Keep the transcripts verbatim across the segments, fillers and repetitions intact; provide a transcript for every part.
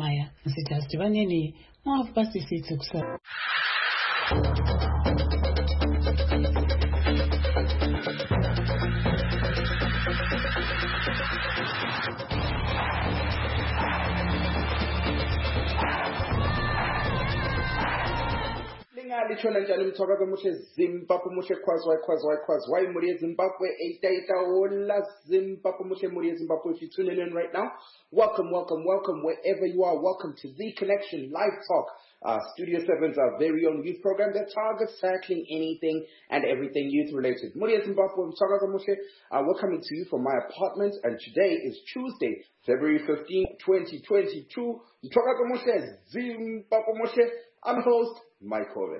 Maya. Msitasi vanini, mwafu basi sisi kusa. Lithona njani umthwaka muhle Zimbabwe muhle khwazwa khwazwa khwazwa muri Zimbabwe eight eight hola Zimbabwe muhle muri Zimbabwe. If you're tuning in right now, welcome welcome welcome wherever you are. Welcome to The Connection Live Talk, uh, Studio seven's our very own youth program that targets tackling anything and everything youth related. Muri Zimbabwe umthwaka muhle. Uh, we're coming to you from my apartment, and today is Tuesday, February fifteenth, twenty twenty-two. Umthwaka muhle Zimbabwe muhle. I'm host Mike Hove.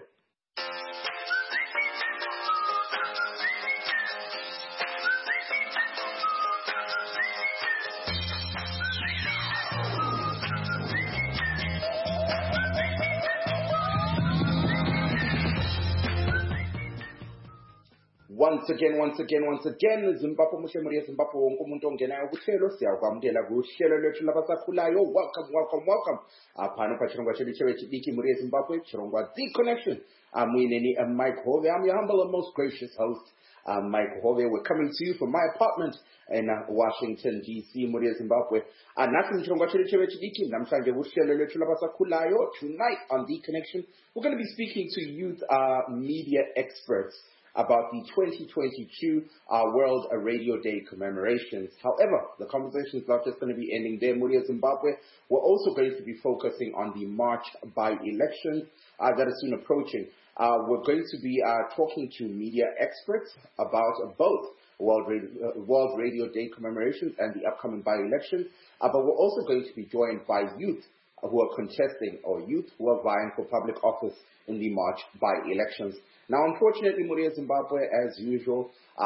Once again, once again, once again, Zimbabwe muhle muri Zimbabwe wonke umuntu ongenayo kuhlelo siyakwamukela kuhlelo lwethu labasakhulayo. Welcome, welcome, welcome. Aphana kwa chirongwa chedu chebechidiki muri Zimbabwe, chirongwa The Connection. I'm Winnie and Mike Hove. I'm your humble and most gracious host, um, Mike Hove. We're coming to you from my apartment in uh, Washington, D C, muri Zimbabwe. And nathi chirongwa chedu chebechidiki namhlanje kuhlelo lwethu labasakhulayo. Tonight on The Connection, we're going to be speaking to youth uh, media experts about the twenty twenty-two uh, World Radio Day commemorations. However, the conversation is not just going to be ending there, Muri Zimbabwe. We're also going to be focusing on the March by-election uh, that is soon approaching. Uh, we're going to be uh, talking to media experts about both World Radio, uh, World Radio Day commemorations and the upcoming by-election. Uh, but we're also going to be joined by youth who are contesting, or youth who are vying for public office in the March by-elections. Now, unfortunately, muri Zimbabwe, as usual, uh,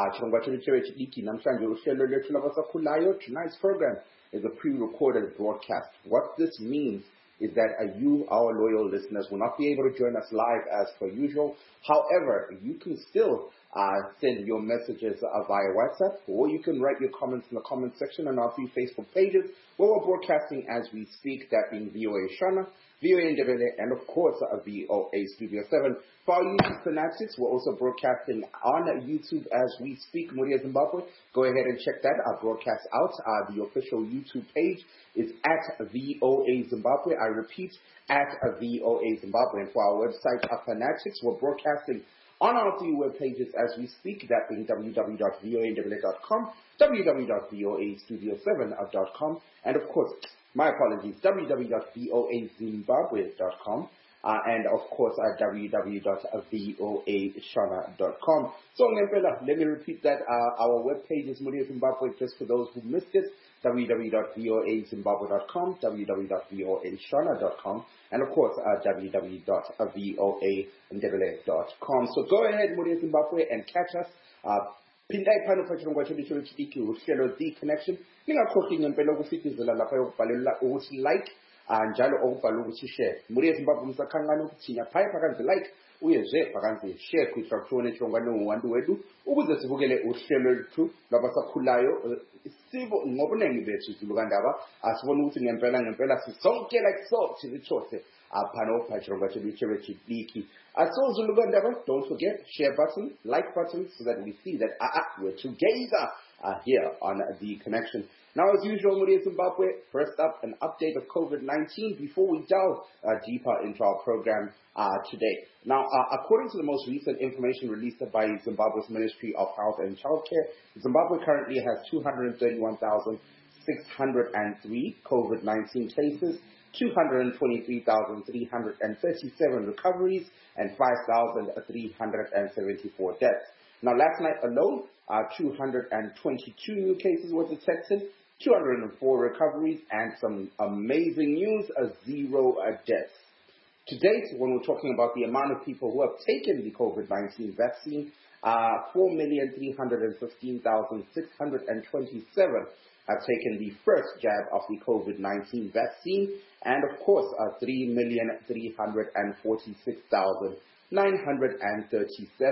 tonight's program is a pre-recorded broadcast. What this means is that uh, you, our loyal listeners, will not be able to join us live as per usual. However, you can still uh, send your messages uh, via WhatsApp, or you can write your comments in the comment section on our few Facebook pages, where we're broadcasting as we speak, that being V O A Shana, V O A Ndebele, and of course uh, V O A Studio seven. For our YouTube fanatics, we're also broadcasting on YouTube as we speak, muri Zimbabwe. Go ahead and check that, our broadcast out. Uh, the official YouTube page is at V O A Zimbabwe. I repeat, at V O A Zimbabwe. And for our website, our fanatics, we're broadcasting on our three web pages as we speak, that being w w w dot v o a ndebele dot com, w w w dot v o a studio seven dot com, and of course, my apologies, w w w dot v o a zimbabwe dot com, uh, and of course, at w w w dot v o a shana dot com. So, let me repeat that. Uh, our web page is Muri Zimbabwe, just for those who missed it, w w w dot v o a zimbabwe dot com, w w w dot v o a shana dot com, and of course, uh, w w w dot v o a ndebele dot com. So go ahead, Muri Zimbabwe, and catch us. Uh, Pindai pano pachirongwa chedu chebechidiki uhlelo The Connection. Ningakhohlwa ngempela ukufitizela lapha yokubhalela ukuthi like njalo okubhala ukuthi share. Muri Zimbabwe msakhangana ukuthi thina phaya phakanzi like uyezwe phakanzi share kwitra kuthone chirongwane uwantu wedu ukuze sibukele uhlelo lethu labasakhulayo sibo ngobunengi bethu zilukandaba asibona ukuthi ngempela ngempela sisonke like so sibithothe aphana opachirongwa chedu chebechidiki. So Zulugandaba, don't forget, share button, like button, so that we see that uh, uh, we're together uh, here on The Connection. Now, as usual, Muri Zimbabwe, first up, an update of COVID nineteen before we delve uh, deeper into our program uh, today. Now, uh, according to the most recent information released by Zimbabwe's Ministry of Health and Childcare, Zimbabwe currently has two hundred thirty-one thousand six hundred three COVID nineteen cases, two hundred twenty-three thousand three hundred thirty-seven recoveries, and five thousand three hundred seventy-four deaths. Now, last night alone, uh, two hundred twenty-two new cases were detected, two hundred four recoveries, and some amazing news, uh, zero uh, deaths. To date, when we're talking about the amount of people who have taken the COVID nineteen vaccine, uh, four million three hundred fifteen thousand six hundred twenty-seven have taken the first jab of the COVID nineteen vaccine, and of course, uh, three million three hundred forty-six thousand nine hundred thirty-seven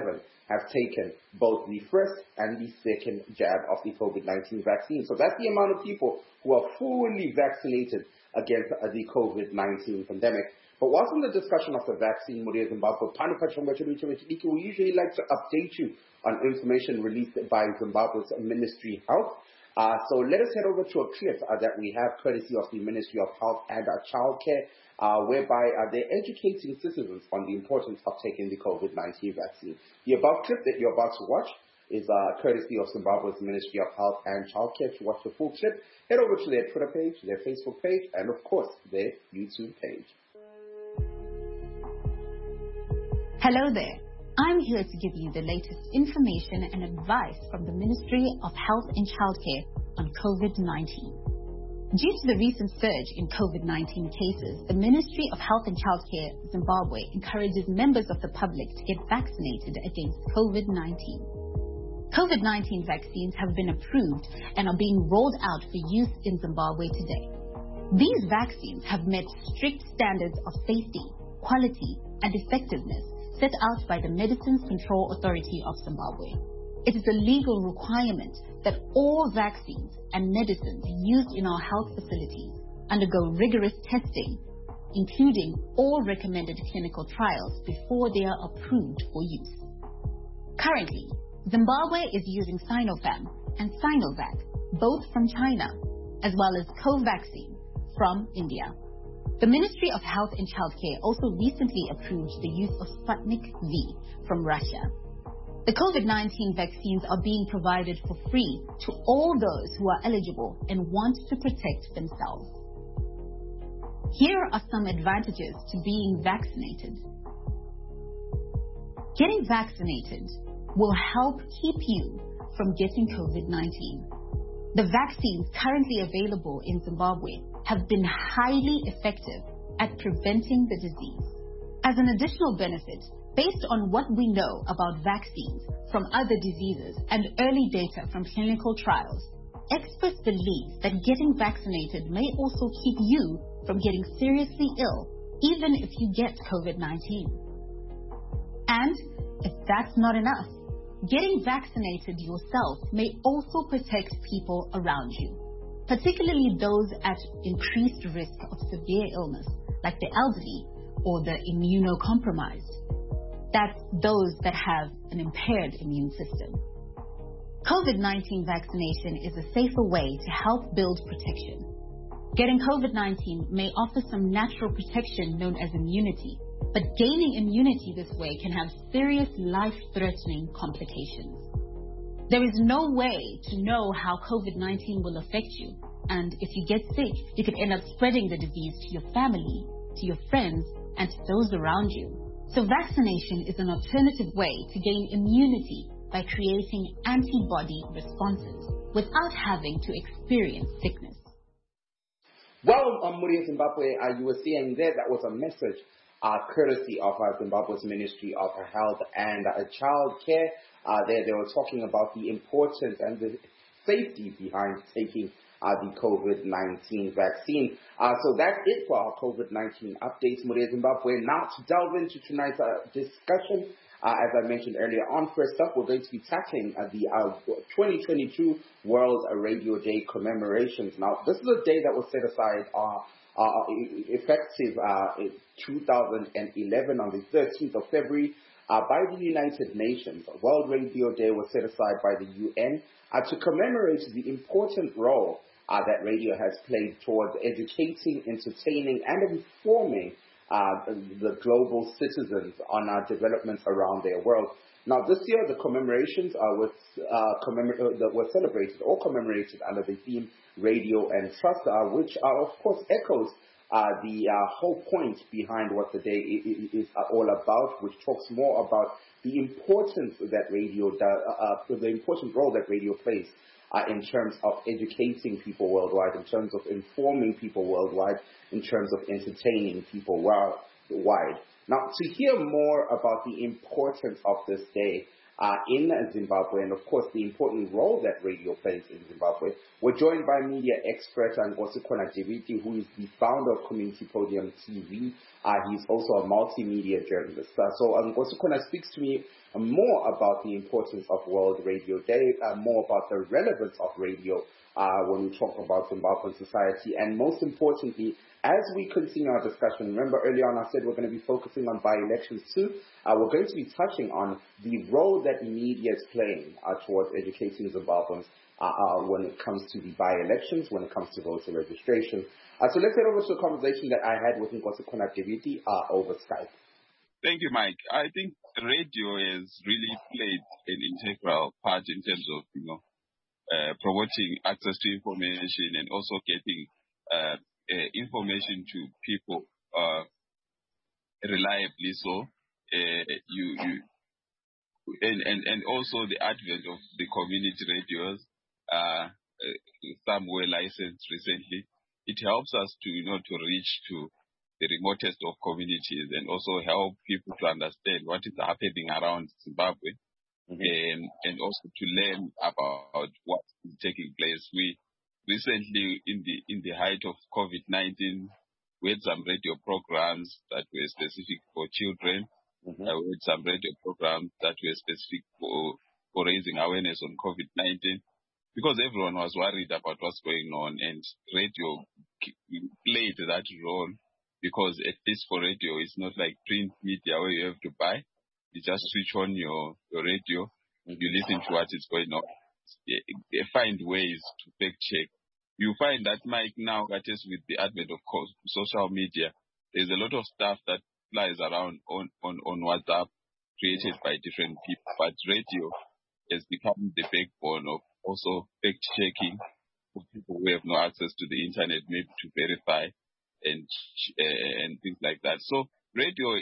have taken both the first and the second jab of the COVID nineteen vaccine. So that's the amount of people who are fully vaccinated against uh, the COVID nineteen pandemic. But whilst in the discussion of the vaccine, Muria Zimbabwe, we usually like to update you on information released by Zimbabwe's Ministry of Health. Uh, so let us head over to a clip uh, that we have courtesy of the Ministry of Health and uh, Childcare, uh, whereby uh, they're educating citizens on the importance of taking the COVID nineteen vaccine. The above clip that you're about to watch is uh, courtesy of Zimbabwe's Ministry of Health and Childcare. To watch the full clip, head over to their Twitter page, their Facebook page, and of course, their YouTube page. Hello there. I'm here to give you the latest information and advice from the Ministry of Health and Childcare on COVID nineteen. Due to the recent surge in COVID nineteen cases, the Ministry of Health and Childcare Zimbabwe encourages members of the public to get vaccinated against COVID nineteen. COVID nineteen vaccines have been approved and are being rolled out for use in Zimbabwe today. These vaccines have met strict standards of safety, quality, and effectiveness set out by the Medicines Control Authority of Zimbabwe. It is a legal requirement that all vaccines and medicines used in our health facilities undergo rigorous testing, including all recommended clinical trials before they are approved for use. Currently, Zimbabwe is using Sinopharm and Sinovac, both from China, as well as Covaxin from India. The Ministry of Health and Childcare also recently approved the use of Sputnik V from Russia. The COVID nineteen vaccines are being provided for free to all those who are eligible and want to protect themselves. Here are some advantages to being vaccinated. Getting vaccinated will help keep you from getting COVID nineteen. The vaccines currently available in Zimbabwe have been highly effective at preventing the disease. As an additional benefit, based on what we know about vaccines from other diseases and early data from clinical trials, experts believe that getting vaccinated may also keep you from getting seriously ill, even if you get COVID nineteen. And if that's not enough, getting vaccinated yourself may also protect people around you, particularly those at increased risk of severe illness, like the elderly or the immunocompromised. That's those that have an impaired immune system. COVID nineteen vaccination is a safer way to help build protection. Getting COVID nineteen may offer some natural protection known as immunity, but gaining immunity this way can have serious life-threatening complications. There is no way to know how COVID nineteen will affect you, and if you get sick, you could end up spreading the disease to your family, to your friends, and to those around you. So vaccination is an alternative way to gain immunity by creating antibody responses without having to experience sickness. Well, um, Muria Zimbabwe, uh, you were saying there that was a message uh, courtesy of uh, Zimbabwe's Ministry of Health and uh, Child Care. Uh, there, they were talking about the importance and the safety behind taking uh, the COVID nineteen vaccine. Uh, so that's it for our COVID nineteen updates, Muria Zimbabwe. Now to delve into tonight's uh, discussion, uh, as I mentioned earlier on, first up, we're going to be tackling uh, the uh, twenty twenty-two World Radio Day commemorations. Now, this is a day that was set aside uh, uh, effective uh, in two thousand eleven on the thirteenth of February. Uh, by the United Nations. World Radio Day was set aside by the U N uh, to commemorate the important role uh, that radio has played towards educating, entertaining, and informing uh, the global citizens on our developments around their world. Now, this year, the commemorations uh, was, uh, commemor- uh, that were celebrated or commemorated under the theme Radio and Trust, uh, which, uh, of course, echoes Uh, the uh, whole point behind what the day is, is all about, which talks more about the importance that radio does, uh, uh, the important role that radio plays uh, in terms of educating people worldwide, in terms of informing people worldwide, in terms of entertaining people worldwide. Now, to hear more about the importance of this day uh, in Zimbabwe, and of course the important role that radio plays in Zimbabwe. We're joined by media expert Ngosikona Jibiti, who is the founder of Community Podium T V. Uh, he's also a multimedia journalist. Uh, so uh, Ngosikona speaks to me more about the importance of World Radio Day, uh, more about the relevance of radio uh, when we talk about Zimbabwean society, and most importantly, as we continue our discussion, remember earlier on I said we're going to be focusing on by-elections too. Uh, we're going to be touching on the role that media is playing uh, towards educating Zimbabweans uh, uh, when it comes to the by-elections, when it comes to voter registration. Uh, so let's head over to a conversation that I had with Ngosikona Jibiti uh, over Skype. Thank you, Mike. I think radio has really played an integral part in terms of, you know, uh, promoting access to information and also getting uh, uh, information to people uh, reliably. So, uh, you, you and, and and also the advent of the community radios, uh, uh, some were licensed recently. It helps us to, you know, to reach to the remotest of communities and also help people to understand what is happening around Zimbabwe, mm-hmm. and, and also to learn about what is taking place. We recently, in the in the height of COVID nineteen, we had some radio programs that were specific for children. Mm-hmm. Uh, we had some radio programs that were specific for, for raising awareness on COVID nineteen. Because everyone was worried about what's going on, and radio played that role, because at least for radio, it's not like print media where you have to buy. You just switch on your, your radio, you listen to what is going on. They find ways to fact check. You find that, Mike, now, that is with the advent of social media, there's a lot of stuff that flies around on, on, on WhatsApp created by different people, but radio has become the backbone of also fact-checking for people who have no access to the internet, maybe to verify and uh, and things like that. So radio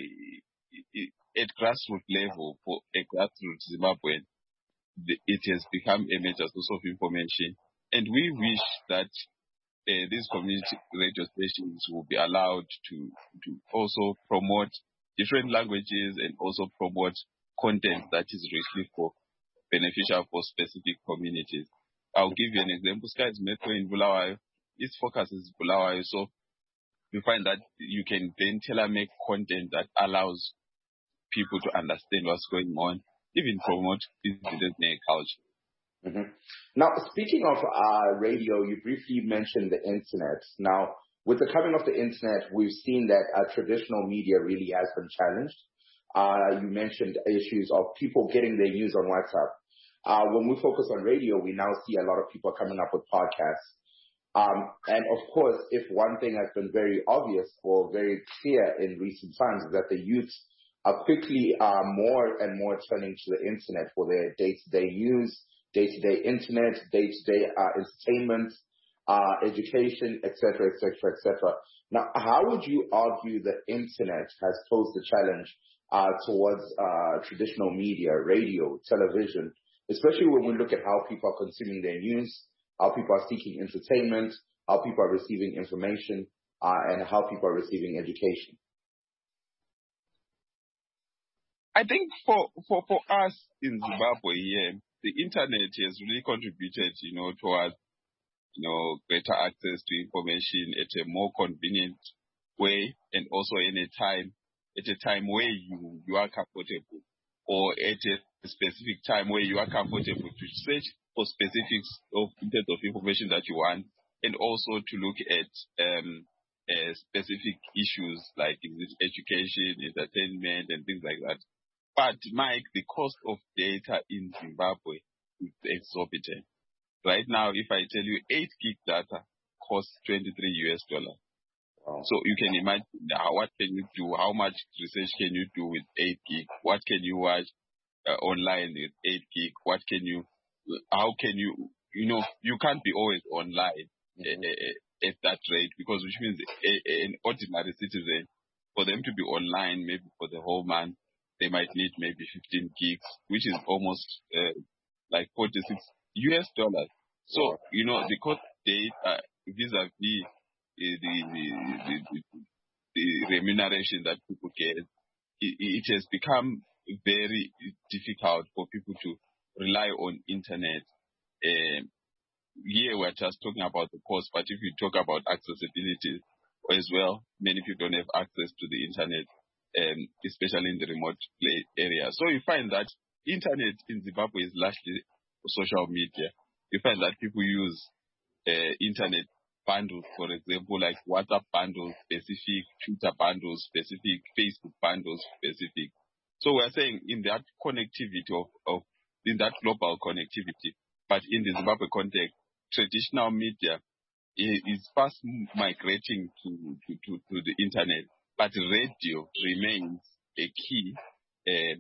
at grassroots level, for a grassroots Zimbabwean, it has become a major source of information. And we wish that uh, these community radio stations will be allowed to, to also promote different languages and also promote content that is richly for beneficial for specific communities. I'll give you an example. Sky's Metro in Bulawayo, its focus is Bulawayo, so you find that you can then tailor-make content that allows people to understand what's going on, even promote business culture. Mm-hmm. Now, speaking of uh, radio, you briefly mentioned the internet. Now, with the coming of the internet, we've seen that uh, traditional media really has been challenged. Uh, you mentioned issues of people getting their news on WhatsApp. Uh, when we focus on radio, we now see a lot of people coming up with podcasts. Um, and of course, if one thing has been very obvious or very clear in recent times is that the youth are quickly uh, more and more turning to the internet for their day-to-day news, day-to-day internet, day-to-day uh, entertainment, uh, education, et cetera, et cetera, et cetera. Now, how would you argue the internet has posed a challenge uh, towards uh, traditional media, radio, television, especially when we look at how people are consuming their news, how people are seeking entertainment, how people are receiving information, uh, and how people are receiving education? I think for, for, for us in Zimbabwe here, the internet has really contributed, you know, towards, you know, greater access to information at a more convenient way, and also in a time, at a time where you, you are comfortable, or at a specific time where you are comfortable to search for specifics of in terms of information that you want, and also to look at um, uh, specific issues like education, entertainment, and things like that. But, Mike, the cost of data in Zimbabwe is exorbitant. Right now, if I tell you eight gig data costs twenty-three U S dollars. Wow. So you can imagine uh, what can you do, how much research can you do with eight gig, what can you watch uh, online with eight gig, what can you, how can you, you know, you can't be always online mm-hmm. uh, at that rate, because which means a, a, an ordinary citizen, for them to be online maybe for the whole month, they might need maybe fifteen gigs, which is almost uh, like forty-six U S dollars. So, you know, the cost data vis-a-vis the, the, the, the, the remuneration that people get, it, it has become very difficult for people to rely on internet. Um, here we're just talking about the cost, but if you talk about accessibility as well, many people don't have access to the internet, um, especially in the remote play area. So you find that internet in Zimbabwe is largely social media. You find that people use uh, internet bundles, for example, like WhatsApp bundles, specific Twitter bundles, specific Facebook bundles, specific. So we're saying in that connectivity of, of in that global connectivity, but in the Zimbabwe context, traditional media is fast migrating to, to, to, to the internet, but radio remains a key uh,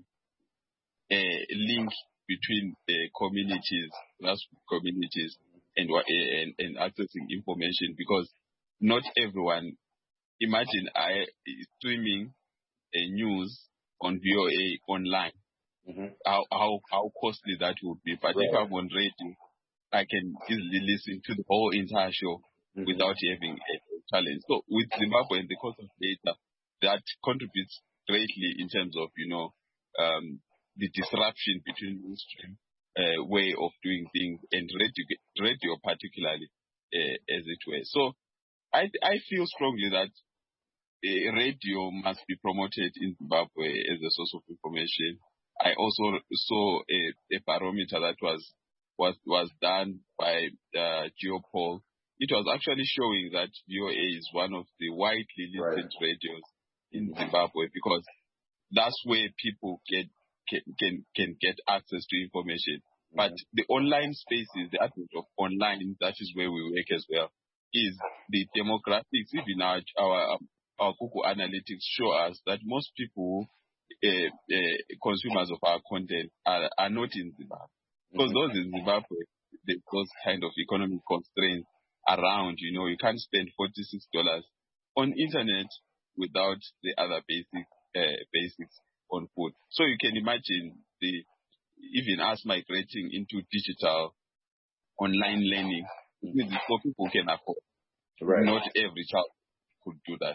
uh, link between uh, communities, grassroots communities, and, and and accessing information, because not everyone. Imagine I streaming a news on V O A online. Mm-hmm. How how how costly that would be. But right. if I'm on radio, I can easily listen to the whole entire show mm-hmm. without having a challenge. So with Zimbabwe and the cost of data, that contributes greatly in terms of, you know, um, the disruption between mainstream uh, way of doing things and radio, radio particularly, uh, as it were. So I I feel strongly that uh, radio must be promoted in Zimbabwe as a source of information. I also saw a, a barometer that was was was done by uh, Geopol. It was actually showing that V O A is one of the widely listened right. radios in Zimbabwe, because that's where people get can can, can get access to information. Mm-hmm. But the online spaces, the advent of online, that is where we work as well, is the demographics. Even our our, our Google Analytics show us that most people, uh, uh, consumers of our content, are, are not in Zimbabwe. Because mm-hmm. those in Zimbabwe, the, those kind of economic constraints around, you know, you can't spend forty-six dollars on internet without the other basic uh, basics on food. So you can imagine the even us migrating into digital online learning, mm-hmm. for people who can afford. Right. Not every child could do that.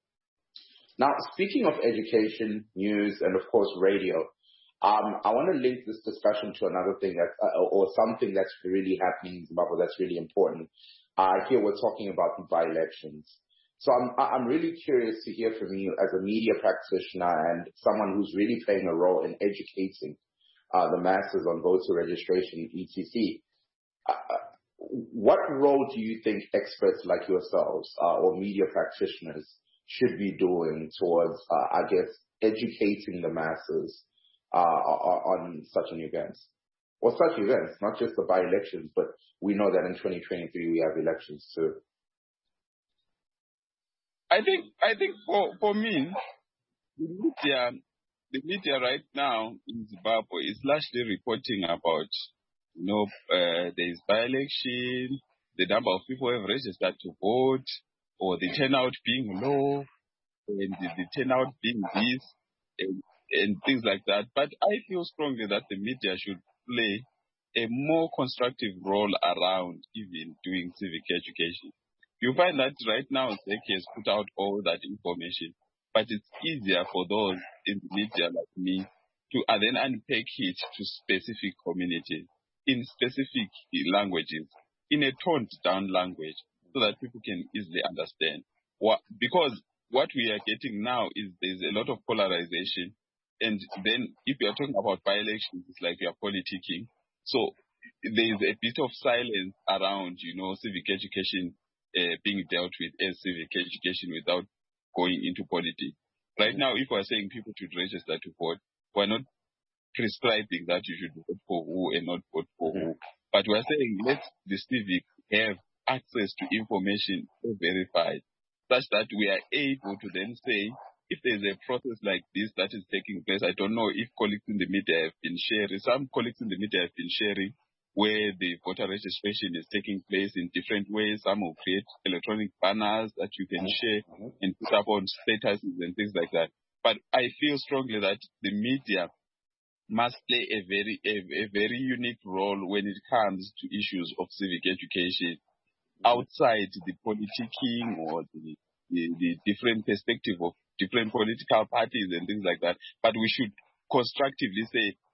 Now, speaking of education, news, and of course radio, Um, I want to link this discussion to another thing that, uh, or something that's really happening in Zimbabwe that's really important. Uh, here we're talking about the by-elections. So I'm, I'm really curious to hear from you as a media practitioner and someone who's really playing a role in educating uh, the masses on voter registration, et cetera. Uh, what role do you think experts like yourselves uh, or media practitioners should be doing towards, uh, I guess, educating the masses Uh, on such an event, or such events, not just the by-elections, but we know that in twenty twenty-three we have elections too. I think, I think for, for me, the media, the media right now in Zimbabwe is largely reporting about, you know, uh, there is by-election, the number of people who have registered to vote, or the turnout being low, and the, the turnout being this, and and things like that. But I feel strongly that the media should play a more constructive role around even doing civic education. You find that right now Z E C has put out all that information, but it's easier for those in the media like me to uh, then unpack it to specific communities in specific languages, in a toned down language, so that people can easily understand. What, because what we are getting now is there's a lot of polarization. And then if you are talking about by-elections, it's like you are politicking. So there is a bit of silence around, you know, civic education uh, being dealt with as civic education without going into politics. Right now, if we're saying people should register to vote, we're not prescribing that you should vote for who and not vote for who. But we're saying let the civic have access to information verified, such that we are able to then say, if there's a process like this that is taking place, I don't know if colleagues in the media have been sharing, some colleagues in the media have been sharing where the voter registration is taking place in different ways. Some will create electronic banners that you can share and put up on statuses and things like that. But I feel strongly that the media must play a very, a, a very unique role when it comes to issues of civic education outside the politicking or the, the, the different perspective of different political parties and things like that. But we should constructively say,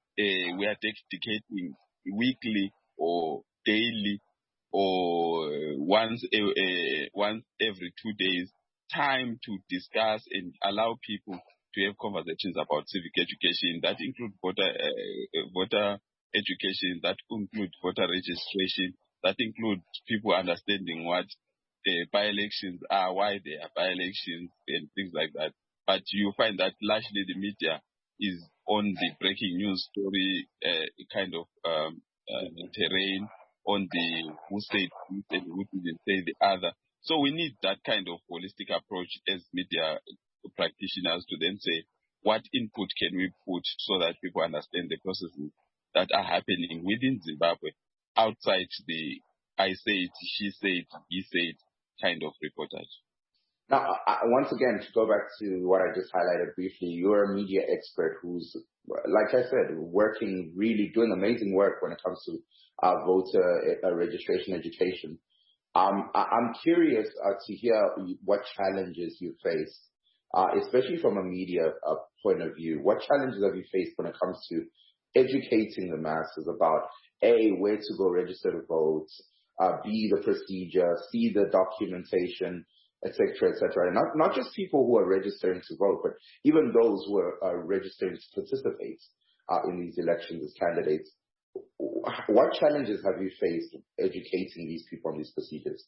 uh, we are dedicating weekly or daily or once a, a, once every two days time to discuss and allow people to have conversations about civic education that include voter uh, voter education, that include voter registration, that include people understanding what uh, by-elections are, why they are by-elections, and things like that. But you find that largely the media is on the breaking news story uh, kind of um, uh, terrain, on the who said this and who didn't say the other. So we need that kind of holistic approach as media practitioners to then say, what input can we put so that people understand the processes that are happening within Zimbabwe outside the I said, she said, he said kind of reportage. Now, I, once again, to go back to what I just highlighted briefly, you're a media expert who's, like I said, working, really doing amazing work when it comes to uh, voter uh, registration education. Um, I, I'm curious uh, to hear what challenges you face, uh, especially from a media uh, point of view. What challenges have you faced when it comes to educating the masses about, A, where to go register to vote, uh, B, the procedure, C, the documentation, et cetera, et cetera. And not, not just people who are registering to vote, but even those who are, are registering to participate uh, in these elections as candidates. What challenges have you faced educating these people on these procedures?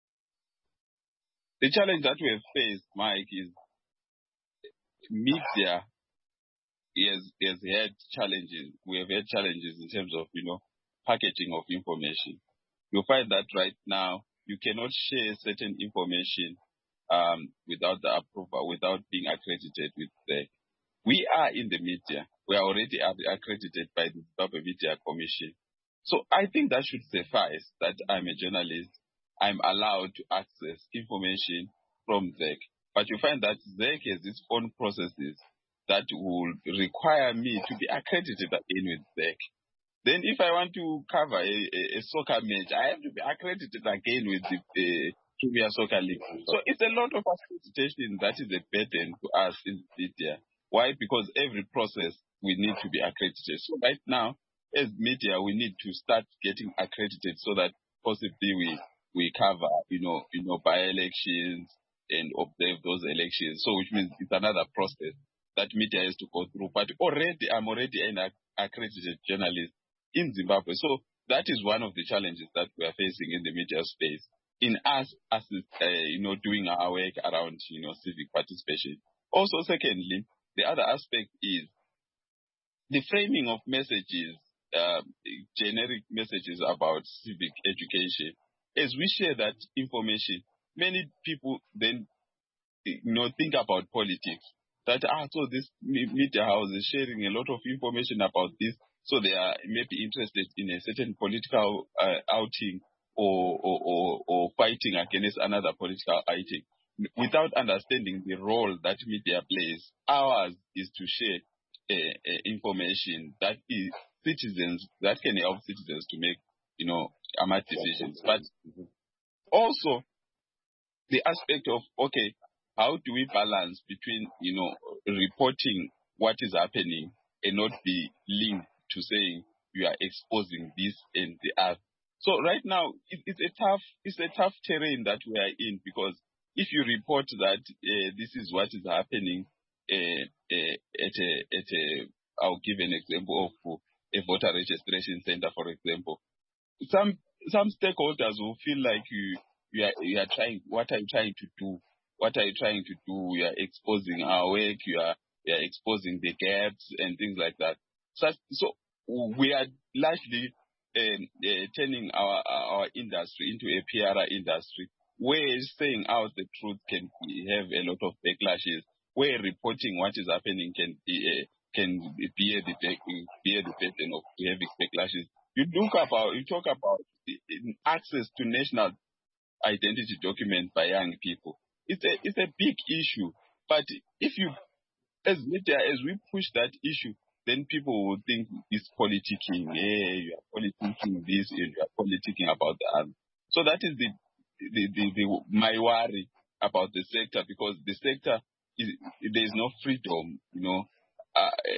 The challenge that we have faced, Mike, is media has, has had challenges. We have had challenges in terms of, you know, packaging of information. You'll find that right now you cannot share certain information um, without the approval, without being accredited with the. We are in the media. We are already accredited by the Zimbabwe Media Commission. So I think that should suffice that I'm a journalist. I'm allowed to access information from Z E C. But you find that Z E C has its own processes that will require me to be accredited again with Z E C. Then if I want to cover a, a, a soccer match, I have to be accredited again with the uh, Premier Soccer League. So it's a lot of accreditation that is a burden to us in the media. Why? Because every process we need to be accredited. So right now, as media, we need to start getting accredited so that possibly we we cover, you know, you know, by-elections and observe those elections. So which means it's another process that media has to go through. But already, I'm already an accredited journalist in Zimbabwe. So that is one of the challenges that we are facing in the media space. In us, as uh, you know, doing our work around, you know, civic participation. Also, secondly, the other aspect is the framing of messages, uh, generic messages about civic education. As we share that information, many people then, you know, think about politics. That, ah, so this media house is sharing a lot of information about this, so they are maybe interested in a certain political uh, outing or, or, or, or fighting against another political outing, without understanding the role that media plays. Ours is to share uh, uh, information that is citizens, that can help citizens to make, you know, smart decisions. But also the aspect of, okay, how do we balance between, you know, reporting what is happening and not be linked to saying you are exposing this and the other. So right now, it, it's a tough, it's a tough terrain that we are in, because if you report that uh, this is what is happening uh, uh, at a, at a, I'll give an example of a voter registration center, for example. Some some stakeholders will feel like you you are you are trying. What are you trying to do? What are you trying to do? You are exposing our work. You are you are exposing the gaps and things like that. So so we are largely um, uh, turning our our industry into a P R industry, where saying out the truth can have a lot of backlashes, where reporting what is happening can be, uh, can bear the bear the burden of heavy backlashes. You look about, you talk about access to national identity documents by young people. It's a it's a big issue. But if you, as media, as we push that issue, then people will think it's politicking. Yeah, you are politicking this, you are politicking about the other. So that is the the, the, the my worry about the sector, because the sector is, there is no freedom. You know, uh,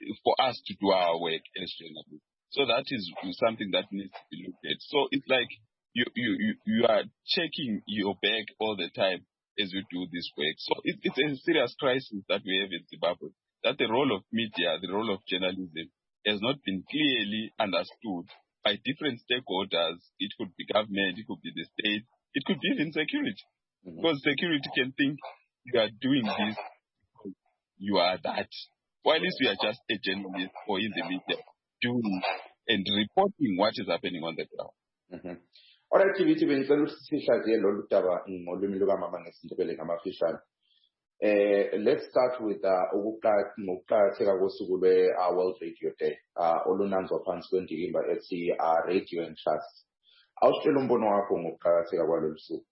for us to do our work as journalists. So that is something that needs to be looked at. So it's like you you you, you are checking your back all the time as you do this work. So it, it's a serious crisis that we have in Zimbabwe, that the role of media, the role of journalism has not been clearly understood by different stakeholders. It could be government, it could be the state, it could be even security. Mm-hmm. Because security can think you are doing this, you are that. While we are just a journalist or in the media doing and reporting what is happening on the ground. Mm-hmm. All right, T V T V, ngicela usihlaziye lolu daba ngolimi lukamama ngesindebele ngamafishane. Eh, let's start with ukuqakatheka kosuku lwe-World Radio Day olunanzwa phansi kwendikimba ethi Radio and Trust. Awusitshela umbono wakho ngokuqakatheka kwalolu suku.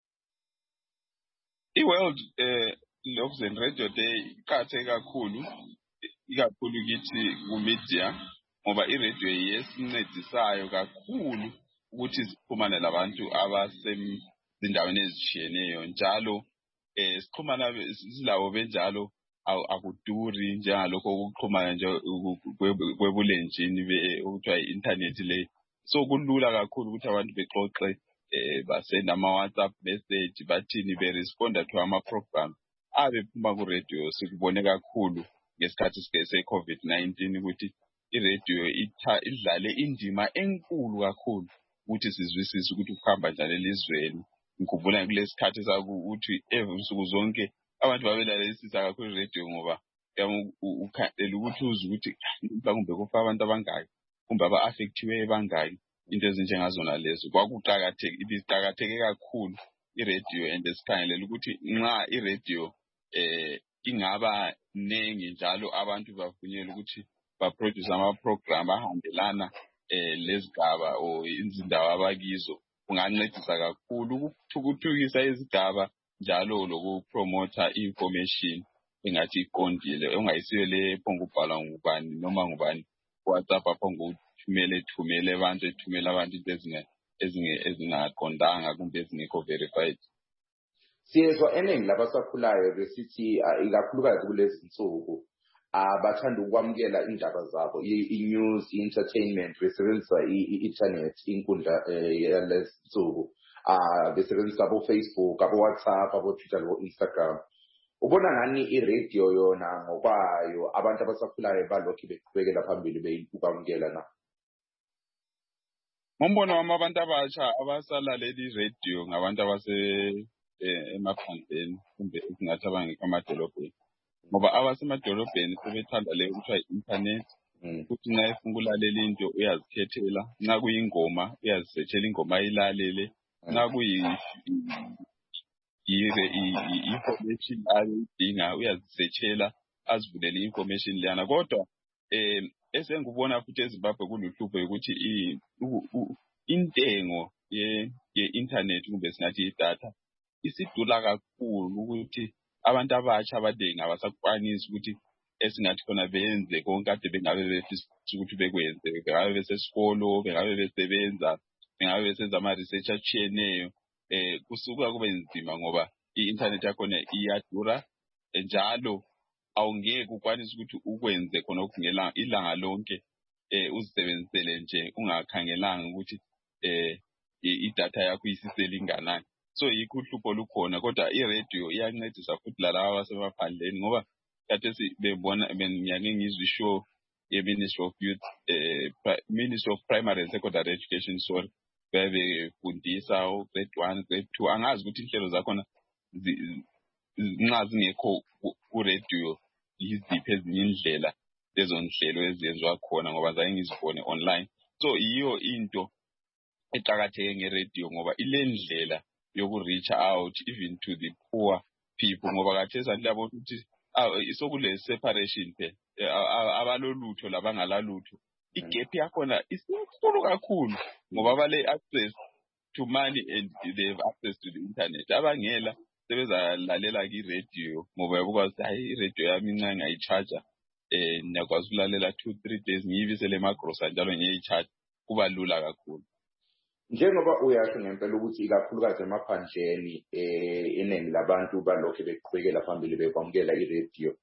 I-World News and Radio Day iqakatheke kakhulu, ikakhulu kithi ku-media, ngoba i-radio yesincedisayo kakhulu ukuthi sikhumane labantu abasezindaweni ezishiyeneyo njalo eh sikhumana silawo benjalo akuduri njengalokho ukuxhumana nje kwebulenjini okuthiwa i-internet le. So kulula kakhulu ukuthi abantu bexoxe eh basenda ama WhatsApp message bathini be responda to ama program abephuma ku radio. Sikubone kakhulu ngesikhathi se COVID nineteen ukuthi i-radio idlale indima enkulu kakhulu ukuthi sizwisise ukuthi ukuhamba njalo elizweni. Ngikhumbula kulesikhathi sakuthi evusuku zonke abantu babelalelisisa kakhulu i-radio ngoba ukhalela ukuthi uze ukuthi mhlawumbe kufa abantu abangaki kumbe aba-affectiwe bangaki into ezinjengazona lezo. Kwakuqakatheke ibiqakatheke kakhulu i-radio and esikhangelela ukuthi nxa i-radio eh ingaba nengi njalo abantu bavunyelwe ukuthi baproduce ama-program ahambelana eh lezigaba o izindawo abakizo, kungancedisa kakhulu ukuthuthukisa izigaba njalo lokupromota information engathi iqondile ongayisiwe le phongubhala ngubani noma ngubani WhatsApp aphonguthumele thumele abantu ethumela abantu into ezinge ezinge ezingaqondanga kumbe ezingekho verified. Siyezwa eningi labasakhulayo besithi ikakhulukazi kulezi insuku abathanda ukwamukela indaba zabo i-news, i-entertainment besebenzisa i-internet, inkundla yalezi insuku besebenzisa abo-Facebook, abo-WhatsApp, abo-Twitter, abo-Instagram. Ubona ngani i-radio yona ngokwayo abantu abasakhulayo balokhu beqhubekela phambili beyikwamukela na? Ngombono wami abantu abasha abasalaleli i-radio ngabantu abase emaphandleni kumbe esingathi abangekho amadolobheni, ngoba abasemadolobheni sebethanda le kuthiwa i-internet. Futhi nxa efuna ukulalela into uyazikhethela, nxa kuyingoma uyazisethela ingoma ayilalele, nxa kuyi i-information ayidinga uyazisethela azivulele i-information leyana. Kodwa eh esengubona futhi eZimbabwe kuluhlupho ukuthi intengo ye-internet kumbe singathi i-data isidula kakhulu ukuthi abantu abasha abaningi abasakwanisi ukuthi esingathi khona benze konke kade bengabe befisa ukuthi bekwenze. Bengabe besesikolo, bengabe besebenza, bengabe besenza ama-research atshiyeneyo. Eh kusuka kube nzima ngoba i-internet yakhona iyadura njalo awungeke ukwanise ukuthi ukwenze khona okungela ilanga lonke eh uzisebenzisele nje ungakhangelanga ukuthi eh i-data yakho isiselinganani. So yikho uhlupho lukhona, kodwa i-radio iyancedisa futhi lalabo abasemaphandleni ngoba kade sibebona bengiyake ngizwe ishow ye-Ministry of Youth, eh Ministry of Primary and Secondary Education, sorry, bebefundisa grade one, grade two. Angazi ukuthi inhlelo zakhona nxa zingekho ku-radio yiziphi ezinye indlela lezo nhlelo ezenziwa khona ngoba zange ngizibone online. So yiyo into eqakatheke nge-radio ngoba ile ndlela yoku-reach out even to the poor people ngoba khathesi sanhlabo ukuthi isokule separation phe abalolutho labangalalutho. Igap yakhona isinkulu kakhulu ngoba abale access to money and they have access to the internet. Abangela sebezalalela ki-radio ngoba yabukwazi hayi i-radio yami nxa ngayicharger eh ngiyakwazi ukulalela two three days ngiyibisele emagrosa njalo ngiyicharge, kuba lula kakhulu. Njengoba uyasho ngempela ukuthi ikakhulukazi emaphandleni eh iningi labantu balokho beqhubekela phambili bekwamukela i-radio,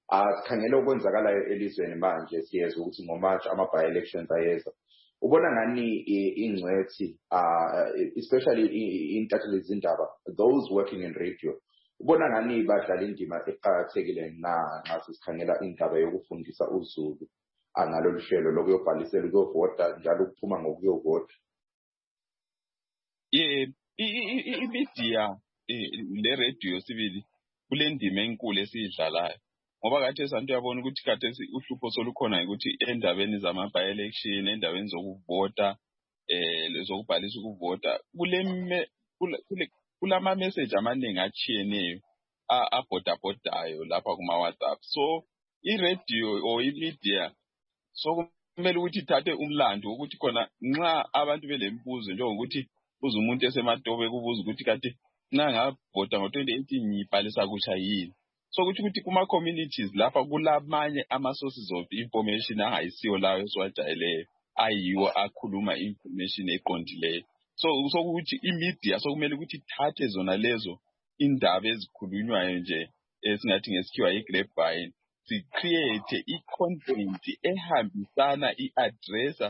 Asikhangela okwenzakalayo elizweni manje siyezwa ukuthi ngoMarch ama-by elections ayeza. Ubona ngani ingcwethi especially intatheli zindaba, those working in radio, ubona ngani badlala indima eqhakathekile na nxa sikhangela indaba yokufundisa uZulu angalolu hlelo lokuyobhalisela ukuyovota njalo ukuphuma ngokuyovota? Yeah, i-media le radio sibili kule ndima enkulu esiyidlalayo ngoba kade santu yabona ukuthi kade uhlupho solukhona ukuthi endabeni zama-by election, endabeni zokuvota eh lezokubhalisa ukuvota kule kulama message amaningi achiyeneyo abhodabhodayo lapha kuma WhatsApp. So i-radio or i-media so kumele ukuthi ithathe umlando ukuthi khona nxa abantu belembuzo njengokuthi uze umuntu esematobe kubuza ukuthi kade nxa ngavota ngo twenty eighteen ngibhalisa kutsha yini. So ukuthi ukuthi kuma communities lapha kulamanye ama sources of information angayisiyo lawo esiwajayeleyo ayiwo akhuluma information eqondileyo. So so ukuthi i-media so kumele ukuthi ithathe zona lezo indaba ezikhulunywayo nje esingathi ngesikhiwa i-grapevine, si create i-content ehambisana i-addressa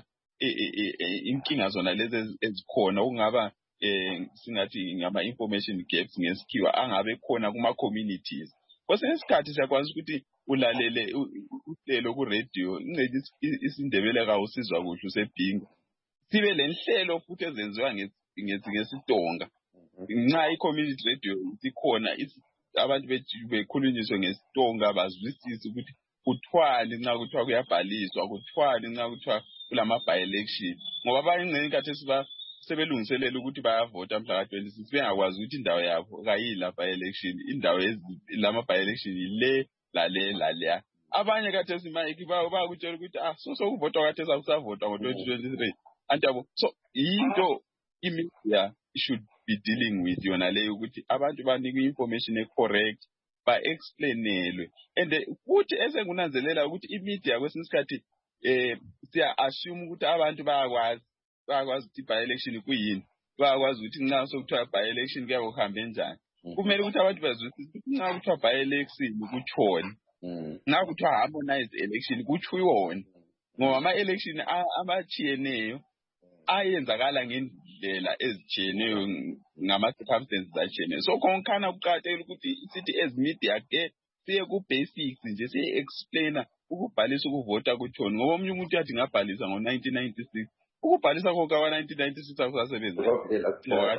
inkinga zona lezi ezikhona okungaba eh singathi ngama information gaps ngesikhiwa angabe khona kuma communities. Kwesinye isikhathi siyakwazi ukuthi ulalele uhlelo ku radio incede isindebele ka usizwa kuhle usebhinga sibe lenhlelo futhi ezenziwa ngesidonga nxa i-community radio ikhona abantu bekhulunyiswe ngesidonga bazwisise ukuthi kuthwani nxa kuthiwa kuyabhaliswa kuthwani nxa kuthiwa kulama-by election ngoba bayingxenye kade siba sebelungiselela ukuthi bayavota mhla ka twenty-six bengakwazi ukuthi indawo yabo kayila by election, indawo lama-by election ile lale lale. Abanye kade simayiki bayakutshela ukuthi ah so sokuvotwa kade sakusavotwa ngo twenty twenty-three antabo. So into i-media should be dealing with yona leyo ukuthi abantu banikwe information ecorrect ba explainelwe and futhi esengunanzelela ukuthi i-media kwesinye isikhathi eh siya assume ukuthi abantu bayakwazi bayakwazi ukuthi by election kuyini, bayakwazi ukuthi nxa sokuthiwa by election kuya kuhambe njani. Kumele ukuthi abantu bazwisise ukuthi nxa kuthiwa by election kutshoni, nxa kuthiwa harmonized election kuthiwoni ngoba ama election amachiyeneyo ayenzakala ngendlela ezichiyeneyo ngama circumstances achiyeneyo. So konkhana kuqakathekile ukuthi sithi as media ke siye ku basics nje siye explainer ukubhalisa ukuvota kutshoni ngoba omunye umuntu yathi ngabhalisa ngo nineteen ninety-six ukubhalisa konke wa nineteen ninety-six akusasebenza ngoba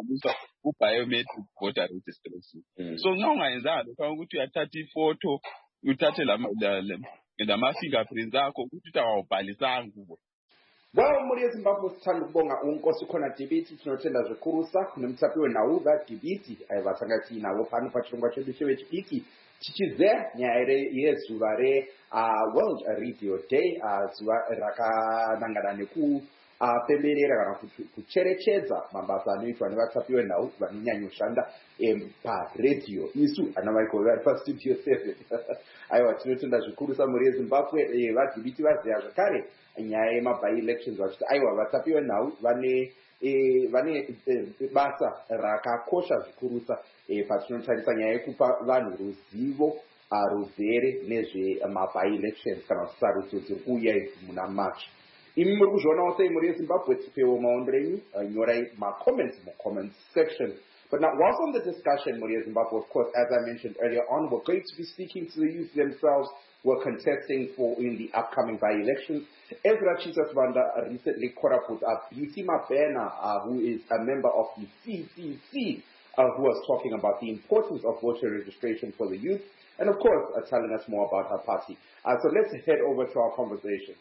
ku biometric voter registration. So nxa ungayenzanga lokho ukuthi uyathatha ifoto uthathe la lama fingerprints akho ukuthi awubhalisanga kubo. Well, muri eZimbabwe sithanda ukubonga unkosi khona Dibiti sinothenda zvikhurusa nemtsapiwe nawo va Dibiti aivasangathi nawo pano pachirongwa chedu chevechipiki chichize nyaya yezuva re World Radio Day zuva rakanangana neku pemberera kana kucherechedza mabasa anoitwa nevatsapiwe nawo vanonyanyoshanda paredio isu ana vaiko vari pastudio seven. Aiwa tinotenda zvikhurusa muri eZimbabwe vaDibiti vaziya zvakare nyaya yema-by elections vachiti aiwa vatsapiwe nawo vane vane basa rakakosha zvikhurusa patinotarisa nyaya yekupa vanhu ruzivo ruzere nezvema-by elections kana kuti sarudzo dziri kuuya idzi muna March. Imi muri kuzvionawo sei muri eZimbabwe? Tipewo maondo enyu, nyorai ma-comments mu-comments section. But now, whilst on the discussion, Maria Zimbabwe, of course, as I mentioned earlier on, we're going to be speaking to the youth themselves who are contesting for in the upcoming by-elections. Ezra Chisasvanda recently caught up with uh, Beauty Mabena, uh, who is a member of the C C C, uh, who was talking about the importance of voter registration for the youth, and of course, uh, telling us more about her party. Uh, so let's head over to our conversation.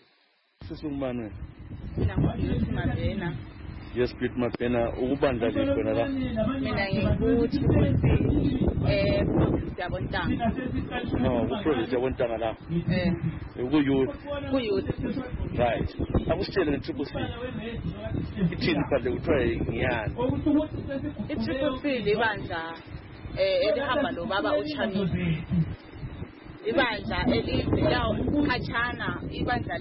Yes, Beauty Mabena, ubanda likona la. Mina ngikuthi eh province yabontanga. No, ku province yabontanga la. Eh. Ku youth. Ku youth. Right. Akusitshele ngetriple C. Ithini phandle kuthiwa ngiyani? I-Triple C libandla eh elihamba nobaba uChamisa. Ibandla elivela ukhatshana, ibandla